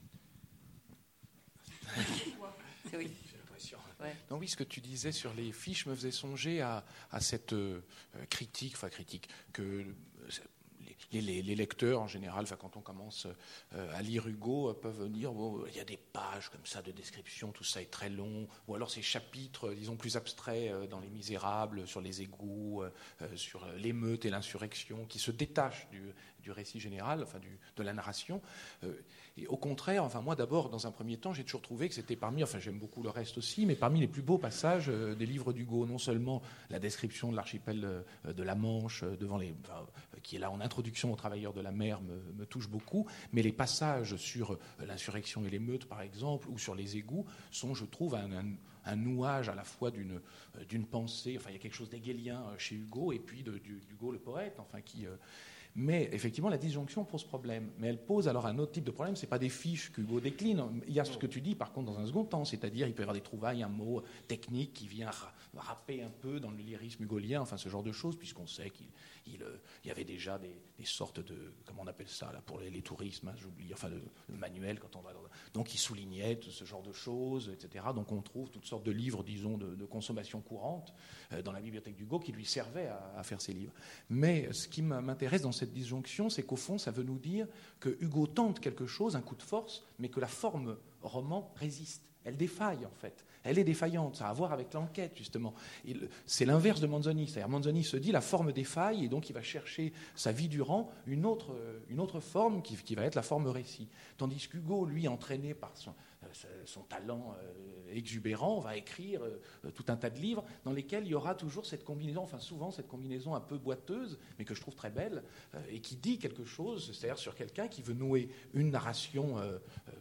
Non, oui, ce que tu disais sur les fiches me faisait songer à, à cette euh, critique, enfin critique, que les, les, les lecteurs en général, enfin, quand on commence euh, à lire Hugo, euh, peuvent dire bon, il y a des pages comme ça de description, tout ça est très long, ou alors ces chapitres, disons plus abstraits euh, dans Les Misérables, sur les égouts, euh, sur l'émeute et l'insurrection, qui se détachent du, du récit général, enfin du, de la narration. Euh, Et au contraire, enfin moi d'abord, dans un premier temps, j'ai toujours trouvé que c'était parmi, enfin j'aime beaucoup le reste aussi, mais parmi les plus beaux passages euh, des livres d'Hugo, non seulement la description de l'archipel euh, de la Manche, euh, devant les, enfin, euh, qui est là en introduction aux travailleurs de la mer, me, me touche beaucoup, mais les passages sur euh, l'insurrection et l'émeute, par exemple, ou sur les égouts, sont, je trouve, un, un, un nouage à la fois d'une, euh, d'une pensée, enfin il y a quelque chose d'hégélien chez Hugo, et puis de, du, d'Hugo le poète, enfin qui... Euh, Mais effectivement, la disjonction pose problème. Mais elle pose alors un autre type de problème. Ce n'est pas des fiches qu'Hugo décline. Il y a ce que tu dis, par contre, dans un second temps. C'est-à-dire, il peut y avoir des trouvailles, un mot technique qui vient râper un peu dans le lyrisme hugolien, enfin ce genre de choses, puisqu'on sait qu'il il, il y avait déjà des, des sortes de... Comment on appelle ça là, pour les, les tourismes, hein, j'oublie, enfin le, le manuel, quand on va dans... Donc il soulignait ce genre de choses, et cetera. Donc on trouve toutes sortes de livres, disons, de, de consommation courante euh, dans la bibliothèque d'Hugo qui lui servaient à, à faire ses livres. Mais ce qui m'intéresse dans cette disjonction, c'est qu'au fond, ça veut nous dire que Hugo tente quelque chose, un coup de force, mais que la forme roman résiste. Elle défaille, en fait. Elle est défaillante. Ça a à voir avec l'enquête, justement. Et le, c'est l'inverse de Manzoni. C'est-à-dire, Manzoni se dit la forme défaille, et donc il va chercher sa vie durant une autre, une autre forme qui, qui va être la forme récit. Tandis qu'Hugo, lui, entraîné par son, son talent exubérant, va écrire tout un tas de livres dans lesquels il y aura toujours cette combinaison, enfin souvent cette combinaison un peu boiteuse, mais que je trouve très belle, et qui dit quelque chose, c'est-à-dire sur quelqu'un qui veut nouer une narration... Euh,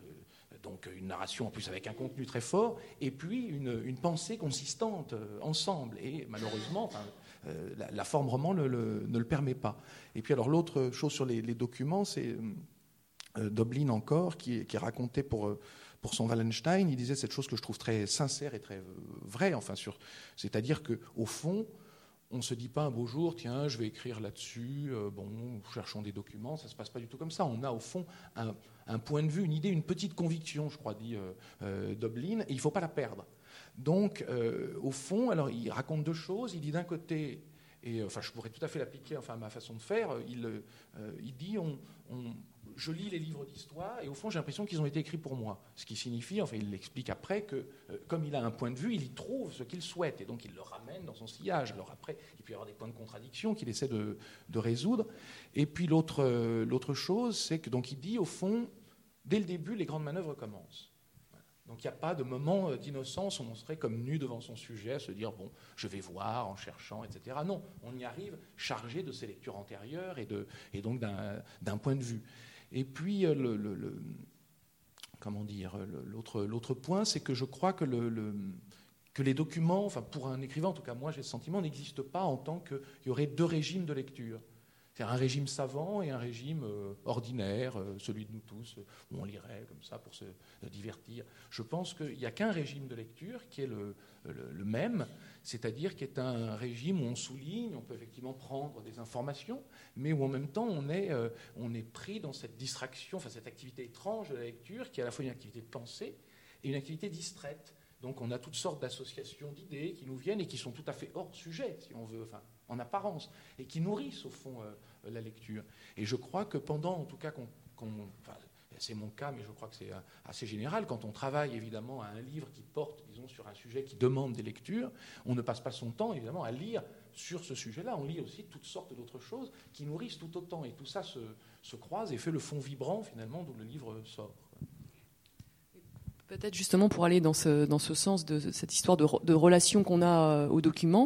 donc une narration en plus avec un contenu très fort, et puis une, une pensée consistante euh, ensemble. Et malheureusement, enfin, euh, la, la forme roman le, le, ne le permet pas. Et puis alors l'autre chose sur les, les documents, c'est euh, Doblin encore, qui, qui racontait pour, pour son Wallenstein, il disait cette chose que je trouve très sincère et très vraie, enfin, sur, c'est-à-dire qu'au fond, on ne se dit pas un beau jour, tiens, je vais écrire là-dessus, euh, bon, cherchons des documents, ça ne se passe pas du tout comme ça. On a au fond un, un point de vue, une idée, une petite conviction, je crois, dit euh, euh, Doblin, et il ne faut pas la perdre. Donc, euh, au fond, alors il raconte deux choses. Il dit d'un côté, et euh, enfin, je pourrais tout à fait l'appliquer, enfin, à ma façon de faire, il, euh, il dit, on, on, je lis les livres d'histoire, et au fond, j'ai l'impression qu'ils ont été écrits pour moi. Ce qui signifie, enfin, il l'explique après, que euh, comme il a un point de vue, il y trouve ce qu'il souhaite, et donc il le ramène dans son sillage. Alors après, il peut y avoir des points de contradiction qu'il essaie de, de résoudre. Et puis l'autre, euh, l'autre chose, c'est que donc il dit, au fond, dès le début, les grandes manœuvres commencent. Donc il n'y a pas de moment d'innocence où on serait comme nu devant son sujet, à se dire, bon, je vais voir en cherchant, et cetera. Non, on y arrive chargé de ses lectures antérieures et, de, et donc d'un, d'un point de vue. Et puis, le, le, le, comment dire, l'autre, l'autre point, c'est que je crois que, le, le, que les documents, enfin pour un écrivain, en tout cas moi j'ai ce sentiment, n'existent pas en tant qu'il y aurait deux régimes de lecture. C'est-à-dire un régime savant et un régime euh, ordinaire, euh, celui de nous tous, euh, où on lirait comme ça pour se euh, divertir. Je pense qu'il n'y a qu'un régime de lecture qui est le, le, le même, c'est-à-dire qui est un régime où on souligne, on peut effectivement prendre des informations, mais où en même temps on est, euh, on est pris dans cette distraction, enfin cette activité étrange de la lecture, qui est à la fois une activité de pensée et une activité distraite. Donc on a toutes sortes d'associations d'idées qui nous viennent et qui sont tout à fait hors sujet, si on veut, enfin, en apparence, et qui nourrissent au fond euh, la lecture. Et je crois que pendant, en tout cas, qu'on, qu'on, enfin, c'est mon cas, mais je crois que c'est assez général, quand on travaille évidemment à un livre qui porte, disons, sur un sujet qui demande des lectures, on ne passe pas son temps évidemment à lire sur ce sujet-là, on lit aussi toutes sortes d'autres choses qui nourrissent tout autant, et tout ça se, se croise et fait le fond vibrant finalement d'où le livre sort. Peut-être justement pour aller dans ce, dans ce sens de cette histoire de, de relation qu'on a aux documents,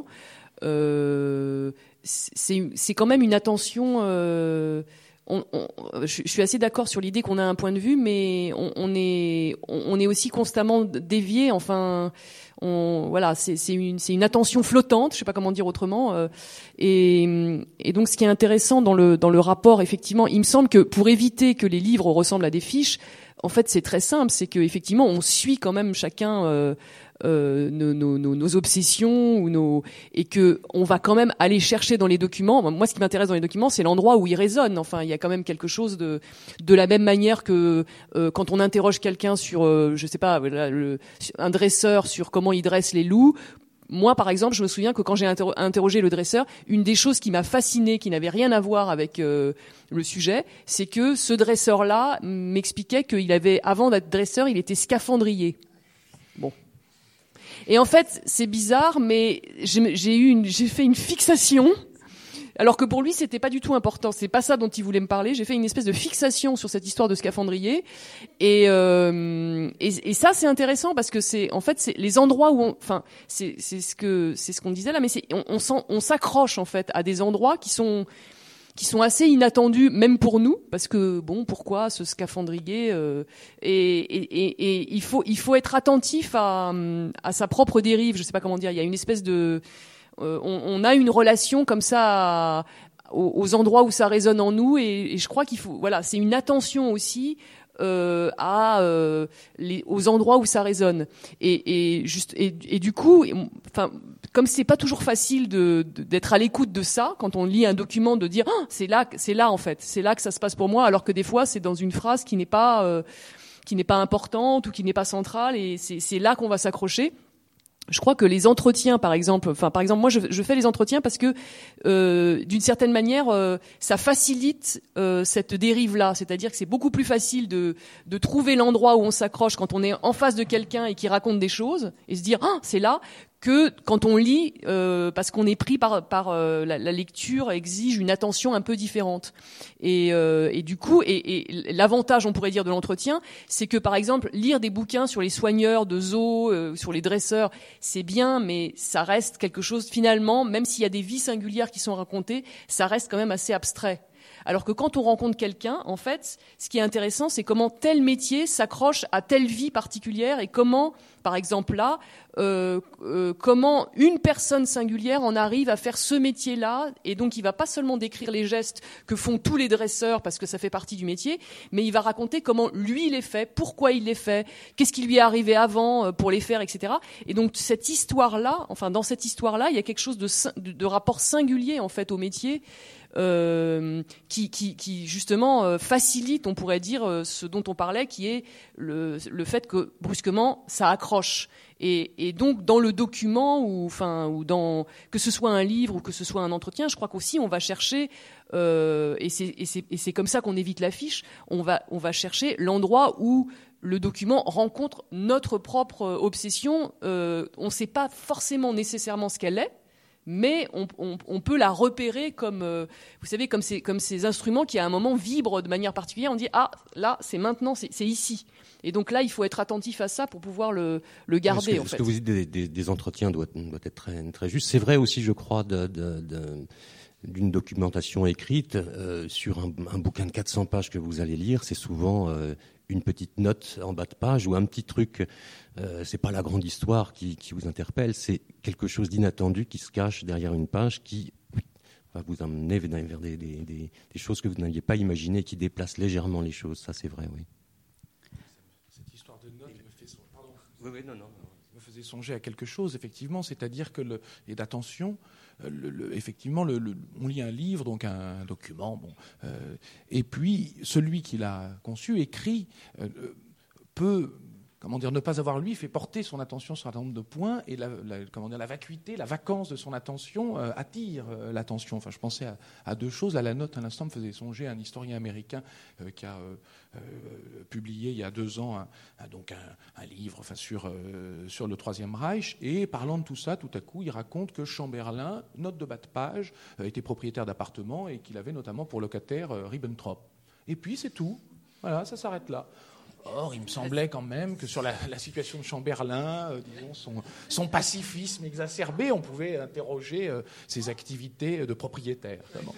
euh, c'est, c'est quand même une attention... Euh, on, on, je, je suis assez d'accord sur l'idée qu'on a un point de vue, mais on, on, est, on est aussi constamment dévié. Enfin, on, voilà, c'est, c'est, une, c'est une attention flottante, je ne sais pas comment dire autrement. Euh, et, et donc, ce qui est intéressant dans le, dans le rapport, effectivement, il me semble que pour éviter que les livres ressemblent à des fiches, en fait, c'est très simple, c'est qu'effectivement, on suit quand même chacun euh, euh, nos, nos, nos obsessions ou nos et que on va quand même aller chercher dans les documents. Moi, ce qui m'intéresse dans les documents, c'est l'endroit où ils résonnent. Enfin, il y a quand même quelque chose de de la même manière que euh, quand on interroge quelqu'un sur, euh, je sais pas, le, un dresseur sur comment il dresse les loups. Moi, par exemple, je me souviens que quand j'ai interro- interrogé le dresseur, une des choses qui m'a fascinée, qui n'avait rien à voir avec euh, le sujet, c'est que ce dresseur-là m'expliquait qu'il avait, avant d'être dresseur, il était scaphandrier. Bon. Et en fait, c'est bizarre, mais j'ai, j'ai eu une, j'ai fait une fixation. Alors que pour lui, c'était pas du tout important. C'est pas ça dont il voulait me parler. J'ai fait une espèce de fixation sur cette histoire de scaphandrier. Et, euh, et, et ça, c'est intéressant parce que c'est, en fait, c'est les endroits où on, enfin, c'est, c'est ce que, c'est ce qu'on disait là, mais c'est, on, on, s'en, on s'accroche, en fait, à des endroits qui sont, qui sont assez inattendus, même pour nous, parce que, bon, pourquoi ce scaphandrier, euh, et, et, et, et il faut, il faut être attentif à, à sa propre dérive. Je sais pas comment dire. Il y a une espèce de, Euh, on, on a une relation comme ça à, aux, aux endroits où ça résonne en nous, et, et je crois qu'il faut, voilà, c'est une attention aussi euh, à euh, les, aux endroits où ça résonne. Et, et juste, et, et du coup, enfin, comme c'est pas toujours facile de, de, d'être à l'écoute de ça quand on lit un document, de dire ah, c'est là, c'est là en fait, c'est là que ça se passe pour moi, alors que des fois c'est dans une phrase qui n'est pas, euh, qui n'est pas importante ou qui n'est pas centrale, et c'est, c'est là qu'on va s'accrocher. je crois que les entretiens, par exemple, enfin par exemple, moi je, je fais les entretiens parce que euh, d'une certaine manière, euh, ça facilite euh, cette dérive-là. C'est-à-dire que c'est beaucoup plus facile de, de trouver l'endroit où on s'accroche quand on est en face de quelqu'un et qui raconte des choses et se dire ah c'est là, que quand on lit euh, parce qu'on est pris par par euh, la, la lecture exige une attention un peu différente. Et, euh, et du coup, et, et l'avantage, on pourrait dire, de l'entretien, c'est que par exemple lire des bouquins sur les soigneurs de zoo, euh, sur les dresseurs, c'est bien, mais ça reste quelque chose finalement, même s'il y a des vies singulières qui sont racontées, ça reste quand même assez abstrait. Alors que quand on rencontre quelqu'un, en fait, ce qui est intéressant, c'est comment tel métier s'accroche à telle vie particulière et comment, par exemple là, euh, euh, comment une personne singulière en arrive à faire ce métier-là. Et donc, il va pas seulement décrire les gestes que font tous les dresseurs parce que ça fait partie du métier, mais il va raconter comment lui il les fait, pourquoi il les fait, qu'est-ce qui lui est arrivé avant pour les faire, et cetera. Et donc, cette histoire-là, enfin, dans cette histoire-là, il y a quelque chose de, de, de rapport singulier en fait au métier. Euh, qui, qui, qui justement euh, facilite, on pourrait dire, euh, ce dont on parlait, qui est le, le fait que brusquement ça accroche. Et, et donc dans le document ou, enfin, ou dans que ce soit un livre ou que ce soit un entretien, je crois qu'aussi on va chercher euh, et, c'est, et, c'est, et c'est comme ça qu'on évite l'affiche. On va on va chercher l'endroit où le document rencontre notre propre obsession. Euh, on ne sait pas forcément nécessairement ce qu'elle est. Mais on, on, on peut la repérer comme, euh, vous savez, comme ces, comme ces instruments qui à un moment vibrent de manière particulière. On dit ah là c'est maintenant, c'est, c'est ici. Et donc là il faut être attentif à ça pour pouvoir le, le garder. Ce que, en fait. Ce que vous dites des, des, des entretiens doit, doit être très, très juste. C'est vrai aussi, je crois, de, de, de, d'une documentation écrite euh, sur un, un bouquin de quatre cents pages que vous allez lire. C'est souvent euh, une petite note en bas de page ou un petit truc. Euh, c'est pas la grande histoire qui, qui vous interpelle, c'est quelque chose d'inattendu qui se cache derrière une page qui va vous amener vers des, des, des, des choses que vous n'aviez pas imaginées, qui déplacent légèrement les choses. Ça, c'est vrai, oui. Cette histoire de note me fait, pardon, oui, oui, non, non, non. me faisait songer à quelque chose, effectivement, c'est-à-dire que le, et d'attention. Le, le, effectivement, le, le, on lit un livre, donc un, un document, bon, euh, et puis celui qui l'a conçu, écrit, euh, peut, comment dire, ne pas avoir lui fait porter son attention sur un certain nombre de points, et la, la, comment dire, la vacuité, la vacance de son attention euh, attire euh, l'attention. Enfin, je pensais à, à deux choses. Là, la note, à l'instant, me faisait songer à un historien américain euh, qui a euh, euh, publié il y a deux ans un, un, donc un, un livre enfin, sur, euh, sur le Troisième Reich, et parlant de tout ça, tout à coup, il raconte que Chamberlain, note de bas de page, euh, était propriétaire d'appartements et qu'il avait notamment pour locataire euh, Ribbentrop. Et puis, c'est tout. Voilà, ça s'arrête là. Or, il me semblait quand même que sur la, la situation de Chamberlain, euh, disons, son, son pacifisme exacerbé, on pouvait interroger euh, ses activités de propriétaire. Vraiment.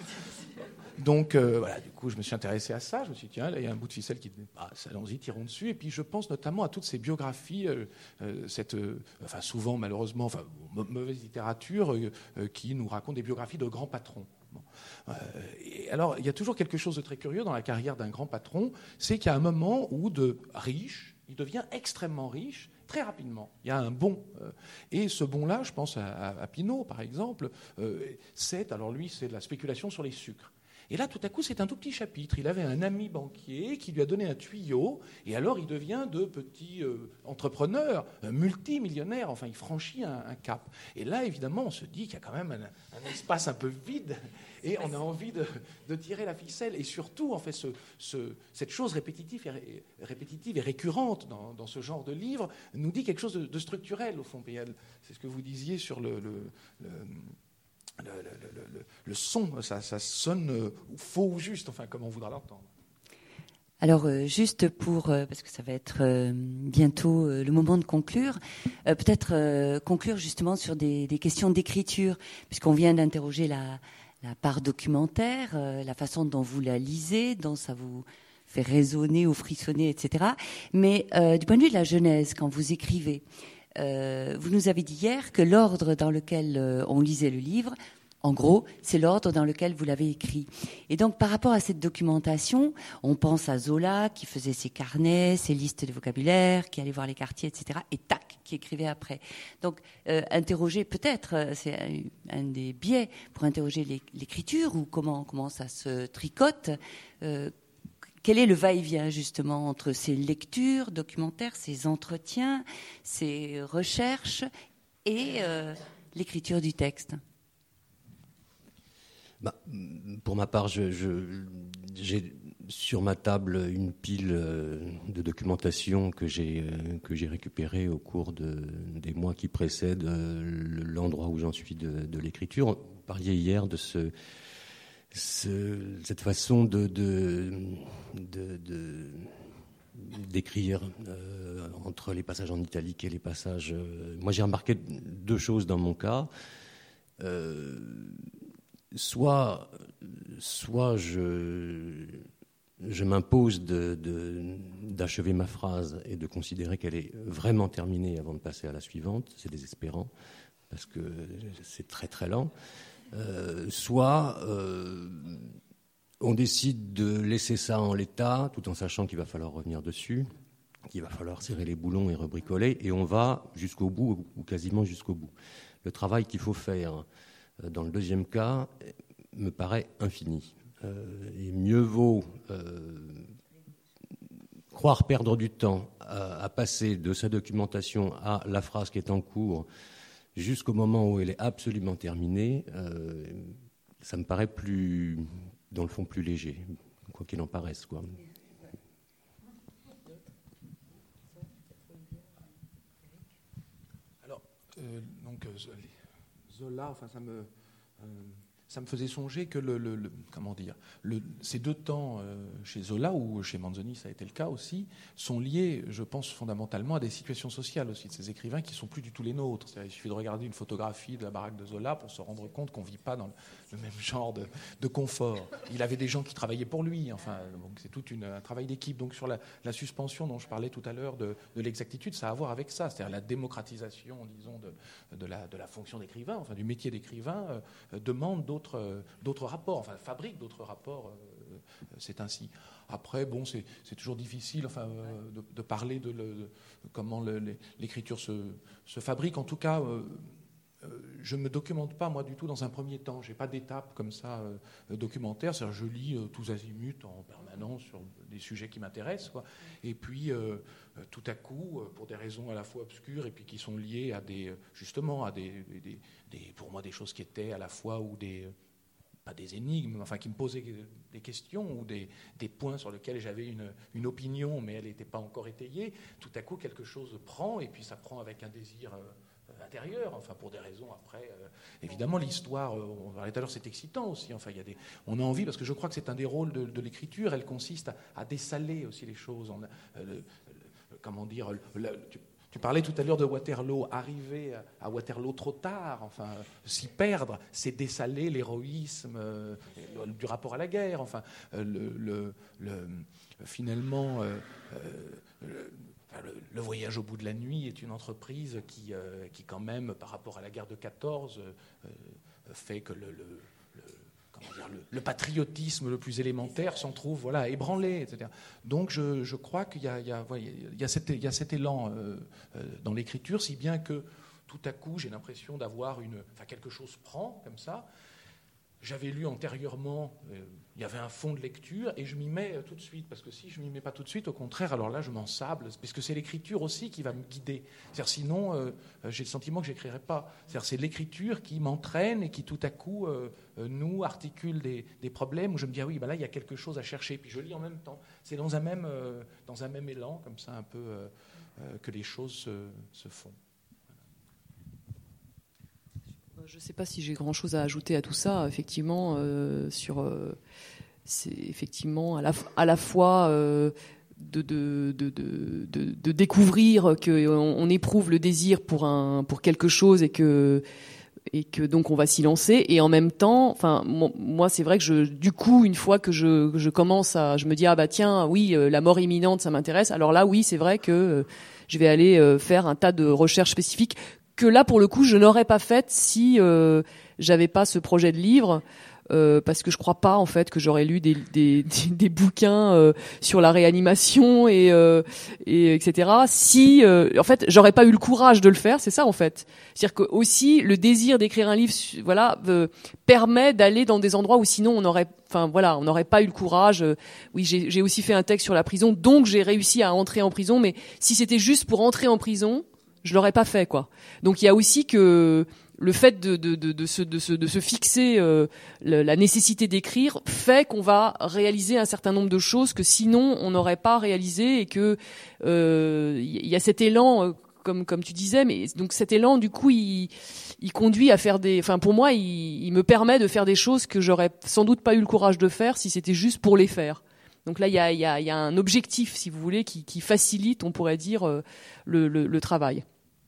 Donc, euh, voilà, du coup, je me suis intéressé à ça. Je me suis dit, tiens, là, il y a un bout de ficelle qui passe, allons-y, tirons dessus. Et puis, je pense notamment à toutes ces biographies, euh, euh, cette, euh, enfin, souvent, malheureusement, enfin, mauvaise littérature, euh, euh, qui nous raconte des biographies de grands patrons. Bon. Euh, et alors, il y a toujours quelque chose de très curieux dans la carrière d'un grand patron, c'est qu'il y a un moment où de riche, il devient extrêmement riche très rapidement. Il y a un bond. Euh, et ce bond-là, je pense à, à, à Pinault, par exemple, euh, c'est, alors lui, c'est de la spéculation sur les sucres. Et là, tout à coup, c'est un tout petit chapitre. Il avait un ami banquier qui lui a donné un tuyau, et alors il devient de petit euh, entrepreneur, euh, multimillionnaire. Enfin, il franchit un, un cap. Et là, évidemment, on se dit qu'il y a quand même un, un espace un peu vide, et on a envie de, de tirer la ficelle. Et surtout, en fait, ce, ce, cette chose répétitive et, répétitive et récurrente dans, dans ce genre de livre nous dit quelque chose de, de structurel, au fond. C'est ce que vous disiez sur le... le, le Le, le, le, le son, ça, ça sonne faux ou juste, enfin, comme on voudra l'entendre. Alors, euh, juste pour, euh, parce que ça va être euh, bientôt euh, le moment de conclure, euh, peut-être euh, conclure justement sur des, des questions d'écriture, puisqu'on vient d'interroger la, la part documentaire, euh, la façon dont vous la lisez, dont ça vous fait résonner ou frissonner, et cetera. Mais euh, du point de vue de la genèse, quand vous écrivez, Euh, vous nous avez dit hier que l'ordre dans lequel euh, on lisait le livre, en gros, c'est l'ordre dans lequel vous l'avez écrit. Et donc, par rapport à cette documentation, on pense à Zola qui faisait ses carnets, ses listes de vocabulaire, qui allait voir les quartiers, et cetera, et tac, qui écrivait après. Donc, euh, interroger, peut-être, euh, c'est un, un des biais pour interroger l'écriture, ou comment, comment ça se tricote. Euh, Quel est le va-et-vient, justement, entre ces lectures documentaires, ces entretiens, ces recherches et euh, l'écriture du texte. Bah, pour ma part, je, je, j'ai sur ma table une pile de documentation que j'ai, que j'ai récupérée au cours de, des mois qui précèdent l'endroit où j'en suis de, de l'écriture. Vous parliez hier de ce, ce, cette façon de, de, de, de d'écrire euh, entre les passages en italique et les passages... Euh, moi, j'ai remarqué deux choses dans mon cas. Euh, soit, soit je... Je m'impose de, de, d'achever ma phrase et de considérer qu'elle est vraiment terminée avant de passer à la suivante. C'est désespérant, parce que c'est très très lent. Euh, soit euh, on décide de laisser ça en l'état, tout en sachant qu'il va falloir revenir dessus, qu'il va falloir serrer les boulons et rebricoler, et on va jusqu'au bout, ou quasiment jusqu'au bout. Le travail qu'il faut faire dans le deuxième cas me paraît infini. Euh, et mieux vaut euh, croire perdre du temps à, à passer de sa documentation à la phrase qui est en cours jusqu'au moment où elle est absolument terminée. Euh, ça me paraît plus, dans le fond, plus léger, quoi qu'il en paraisse, quoi. Alors, euh, donc, Zola, enfin, ça me... Euh, Ça me faisait songer que le, le, le comment dire, le, ces deux temps euh, chez Zola ou chez Manzoni, ça a été le cas aussi, sont liés, je pense, fondamentalement à des situations sociales aussi de ces écrivains qui sont plus du tout les nôtres. C'est-à-dire, il suffit de regarder une photographie de la baraque de Zola pour se rendre compte qu'on vit pas dans le, le même genre de, de confort. Il avait des gens qui travaillaient pour lui. Enfin, donc c'est tout une, un travail d'équipe. Donc sur la, la suspension dont je parlais tout à l'heure de, de l'exactitude, ça a à voir avec ça, c'est-à-dire la démocratisation, disons, de, de, la, de la fonction d'écrivain, enfin du métier d'écrivain, euh, demande d'autres D'autres, d'autres rapports, enfin fabrique d'autres rapports, euh, c'est ainsi. Après, bon, c'est, c'est toujours difficile enfin, euh, de, de parler de, le, de comment le, l'écriture se, se fabrique. En tout cas, euh, euh, je ne me documente pas, moi, du tout dans un premier temps. Je n'ai pas d'étape comme ça euh, documentaire. C'est-à-dire, je lis euh, tous azimuts en permanence sur des sujets qui m'intéressent, quoi. Et puis, euh, tout à coup, pour des raisons à la fois obscures et puis qui sont liées à des, justement, à des, des, des pour moi, des choses qui étaient à la fois ou des, pas des énigmes, enfin, qui me posaient des questions ou des, des points sur lesquels j'avais une, une opinion, mais elle n'était pas encore étayée. Tout à coup, quelque chose prend, et puis ça prend avec un désir euh, intérieur, enfin, pour des raisons après. Euh, évidemment, l'histoire, euh, on parlait tout à l'heure, c'est excitant aussi. Enfin, il y a des, on a envie, parce que je crois que c'est un des rôles de, de l'écriture, elle consiste à, à dessaler aussi les choses. On a, euh, le, comment dire, le, tu, tu parlais tout à l'heure de Waterloo, arriver à Waterloo trop tard, enfin, s'y perdre, c'est dessaler l'héroïsme euh, du rapport à la guerre, enfin, euh, le, le, le, finalement, euh, le, le, le voyage au bout de la nuit est une entreprise qui, euh, qui quand même, par rapport à la guerre de quatorze, euh, fait que le, le Dire, le, le patriotisme le plus élémentaire s'en trouve voilà, ébranlé, et cetera. Donc je, je crois qu'il y a, il y a, il y a, cet, il y a cet élan euh, euh, dans l'écriture, si bien que tout à coup j'ai l'impression d'avoir une, enfin, quelque chose prend comme ça. J'avais lu antérieurement, euh, il y avait un fond de lecture, et je m'y mets euh, tout de suite, parce que si je ne m'y mets pas tout de suite, au contraire, alors là, je m'en sable, parce que c'est l'écriture aussi qui va me guider. C'est-à-dire, sinon, euh, j'ai le sentiment que je n'écrirai pas. C'est-à-dire, c'est l'écriture qui m'entraîne et qui, tout à coup, euh, euh, nous articule des, des problèmes où je me dis, ah oui, bah là, il y a quelque chose à chercher, puis je lis en même temps. C'est dans un même, euh, dans un même élan, comme ça, un peu, euh, euh, que les choses se, se font. Je ne sais pas si j'ai grand-chose à ajouter à tout ça. Effectivement, euh, sur, euh, c'est effectivement à la, à la fois euh, de, de, de, de, de, de découvrir qu'on on éprouve le désir pour, un, pour quelque chose et que, et que donc on va s'y lancer. Et en même temps, enfin, moi, c'est vrai que je, du coup, une fois que je, je commence à, je me dis ah bah tiens, oui, la mort imminente, ça m'intéresse. Alors là, oui, c'est vrai que je vais aller faire un tas de recherches spécifiques que là, pour le coup, je n'aurais pas faite si euh, j'avais pas ce projet de livre, euh, parce que je crois pas en fait que j'aurais lu des, des, des, des bouquins euh, sur la réanimation et, euh, et etc. Si, euh, en fait, j'aurais pas eu le courage de le faire. C'est ça en fait. C'est-à-dire que aussi le désir d'écrire un livre, voilà, euh, permet d'aller dans des endroits où sinon on aurait, enfin voilà, on n'aurait pas eu le courage. Oui, j'ai, j'ai aussi fait un texte sur la prison, donc j'ai réussi à entrer en prison. Mais si c'était juste pour entrer en prison, Je l'aurais pas fait, quoi. Donc il y a aussi que le fait de, de, de, de, se, de, se, de se fixer euh, le, la nécessité d'écrire fait qu'on va réaliser un certain nombre de choses que sinon on n'aurait pas réalisé, et que euh, y a cet élan, euh, comme comme tu disais, mais donc cet élan du coup il il conduit à faire des, enfin pour moi il, il me permet de faire des choses que j'aurais sans doute pas eu le courage de faire si c'était juste pour les faire. Donc là il y a il y a il y a un objectif, si vous voulez, qui qui facilite, on pourrait dire, euh, le, le le travail.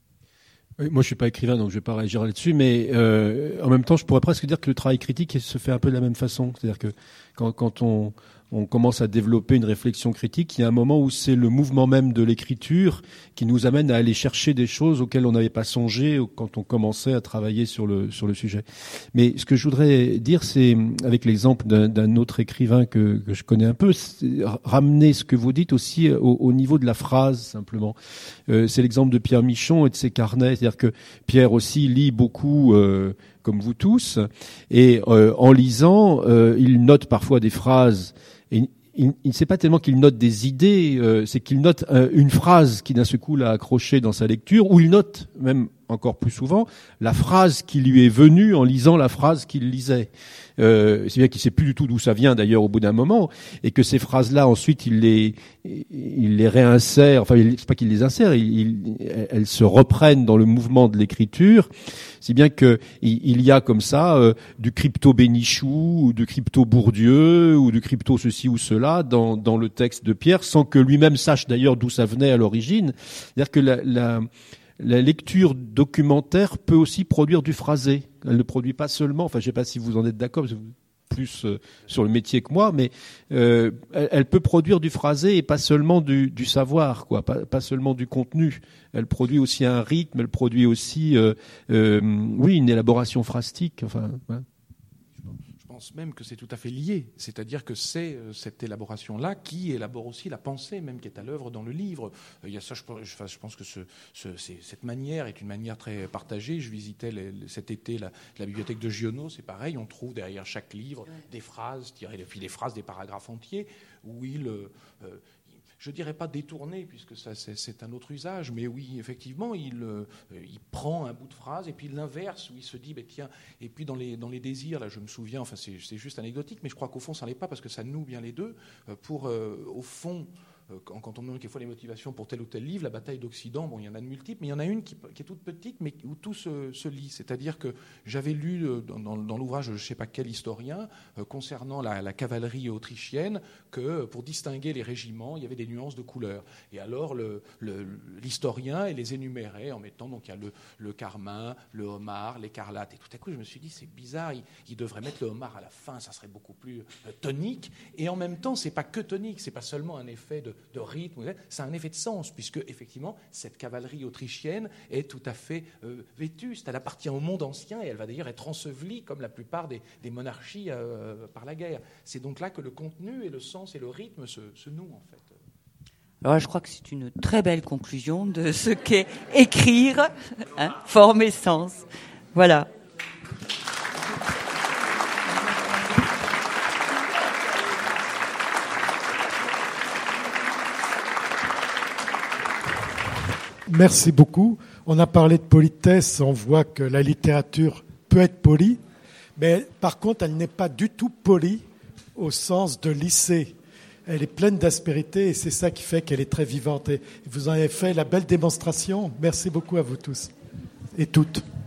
Oui, moi je suis pas écrivain donc je vais pas réagir là-dessus, mais euh, en même temps je pourrais presque dire que le travail critique se fait un peu de la même façon, c'est-à-dire que quand quand on on commence à développer une réflexion critique, il y a un moment où c'est le mouvement même de l'écriture qui nous amène à aller chercher des choses auxquelles on n'avait pas songé quand on commençait à travailler sur le sur le sujet. Mais ce que je voudrais dire, c'est, avec l'exemple d'un, d'un autre écrivain que, que je connais un peu, c'est ramener ce que vous dites aussi au, au niveau de la phrase, simplement. Euh, c'est l'exemple de Pierre Michon et de ses carnets. C'est-à-dire que Pierre aussi lit beaucoup, euh, comme vous tous, et euh, en lisant, euh, il note parfois des phrases. Et il ne sait pas tellement qu'il note des idées, euh, c'est qu'il note euh, une phrase qui d'un seul coup l'a accroché dans sa lecture, ou il note, même encore plus souvent, la phrase qui lui est venue en lisant la phrase qu'il lisait. Euh, c'est bien qu'il ne sait plus du tout d'où ça vient d'ailleurs au bout d'un moment, et que ces phrases-là, ensuite, il les, il les réinsère, enfin, c'est pas qu'il les insère, il, il, elles se reprennent dans le mouvement de l'écriture, si bien que il y a comme ça euh, du crypto Bénichou, ou du crypto Bourdieu, ou du crypto ceci ou cela dans, dans le texte de Pierre, sans que lui-même sache d'ailleurs d'où ça venait à l'origine. C'est-à-dire que la, la La lecture documentaire peut aussi produire du phrasé. Elle ne produit pas seulement, enfin je ne sais pas si vous en êtes d'accord, vous êtes plus euh, sur le métier que moi, mais euh, elle, elle peut produire du phrasé et pas seulement du, du savoir, quoi, pas, pas seulement du contenu. Elle produit aussi un rythme, elle produit aussi, euh, euh, oui, une élaboration phrastique. Enfin, ouais. Je pense même que c'est tout à fait lié, c'est-à-dire que c'est euh, cette élaboration-là qui élabore aussi la pensée même qui est à l'œuvre dans le livre. Euh, il y a ça, je, je, je pense que ce, ce, c'est, cette manière est une manière très partagée. Je visitais les, cet été la, la bibliothèque de Giono, c'est pareil, on trouve derrière chaque livre des phrases tirées, puis des phrases, des paragraphes entiers où il... Euh, je ne dirais pas détourné, puisque ça, c'est, c'est un autre usage, mais oui, effectivement, il, euh, il prend un bout de phrase et puis il l'inverse, où il se dit, bah, tiens, et puis dans les, dans les désirs, là, je me souviens, enfin, c'est, c'est juste anecdotique, mais je crois qu'au fond, ça n'en est pas, parce que ça noue bien les deux, pour, euh, au fond, quand on me demande quelquefois les motivations pour tel ou tel livre, la bataille d'Occident, bon, il y en a de multiples, mais il y en a une qui, qui est toute petite, mais où tout se, se lit. C'est-à-dire que j'avais lu dans, dans, dans l'ouvrage, je ne sais pas quel historien, euh, concernant la, la cavalerie autrichienne, que pour distinguer les régiments, il y avait des nuances de couleurs. Et alors le, le, l'historien il les énumérait en mettant, donc il y a le, le carmin, le homard, l'écarlate. Et tout à coup, je me suis dit, c'est bizarre, il, il devrait mettre le homard à la fin, ça serait beaucoup plus euh, tonique. Et en même temps, c'est pas que tonique, c'est pas seulement un effet de de rythme, ça a un effet de sens, puisque effectivement cette cavalerie autrichienne est tout à fait euh, vétuste, elle appartient au monde ancien et elle va d'ailleurs être ensevelie comme la plupart des, des monarchies euh, par la guerre. C'est donc là que le contenu et le sens et le rythme se, se nouent en fait. Alors je crois que c'est une très belle conclusion de ce qu'est écrire, hein, forme et sens. Voilà. Merci beaucoup. On a parlé de politesse, on voit que la littérature peut être polie, mais par contre, elle n'est pas du tout polie au sens de lycée. Elle est pleine d'aspérité et c'est ça qui fait qu'elle est très vivante. Et vous en avez fait la belle démonstration. Merci beaucoup à vous tous et toutes.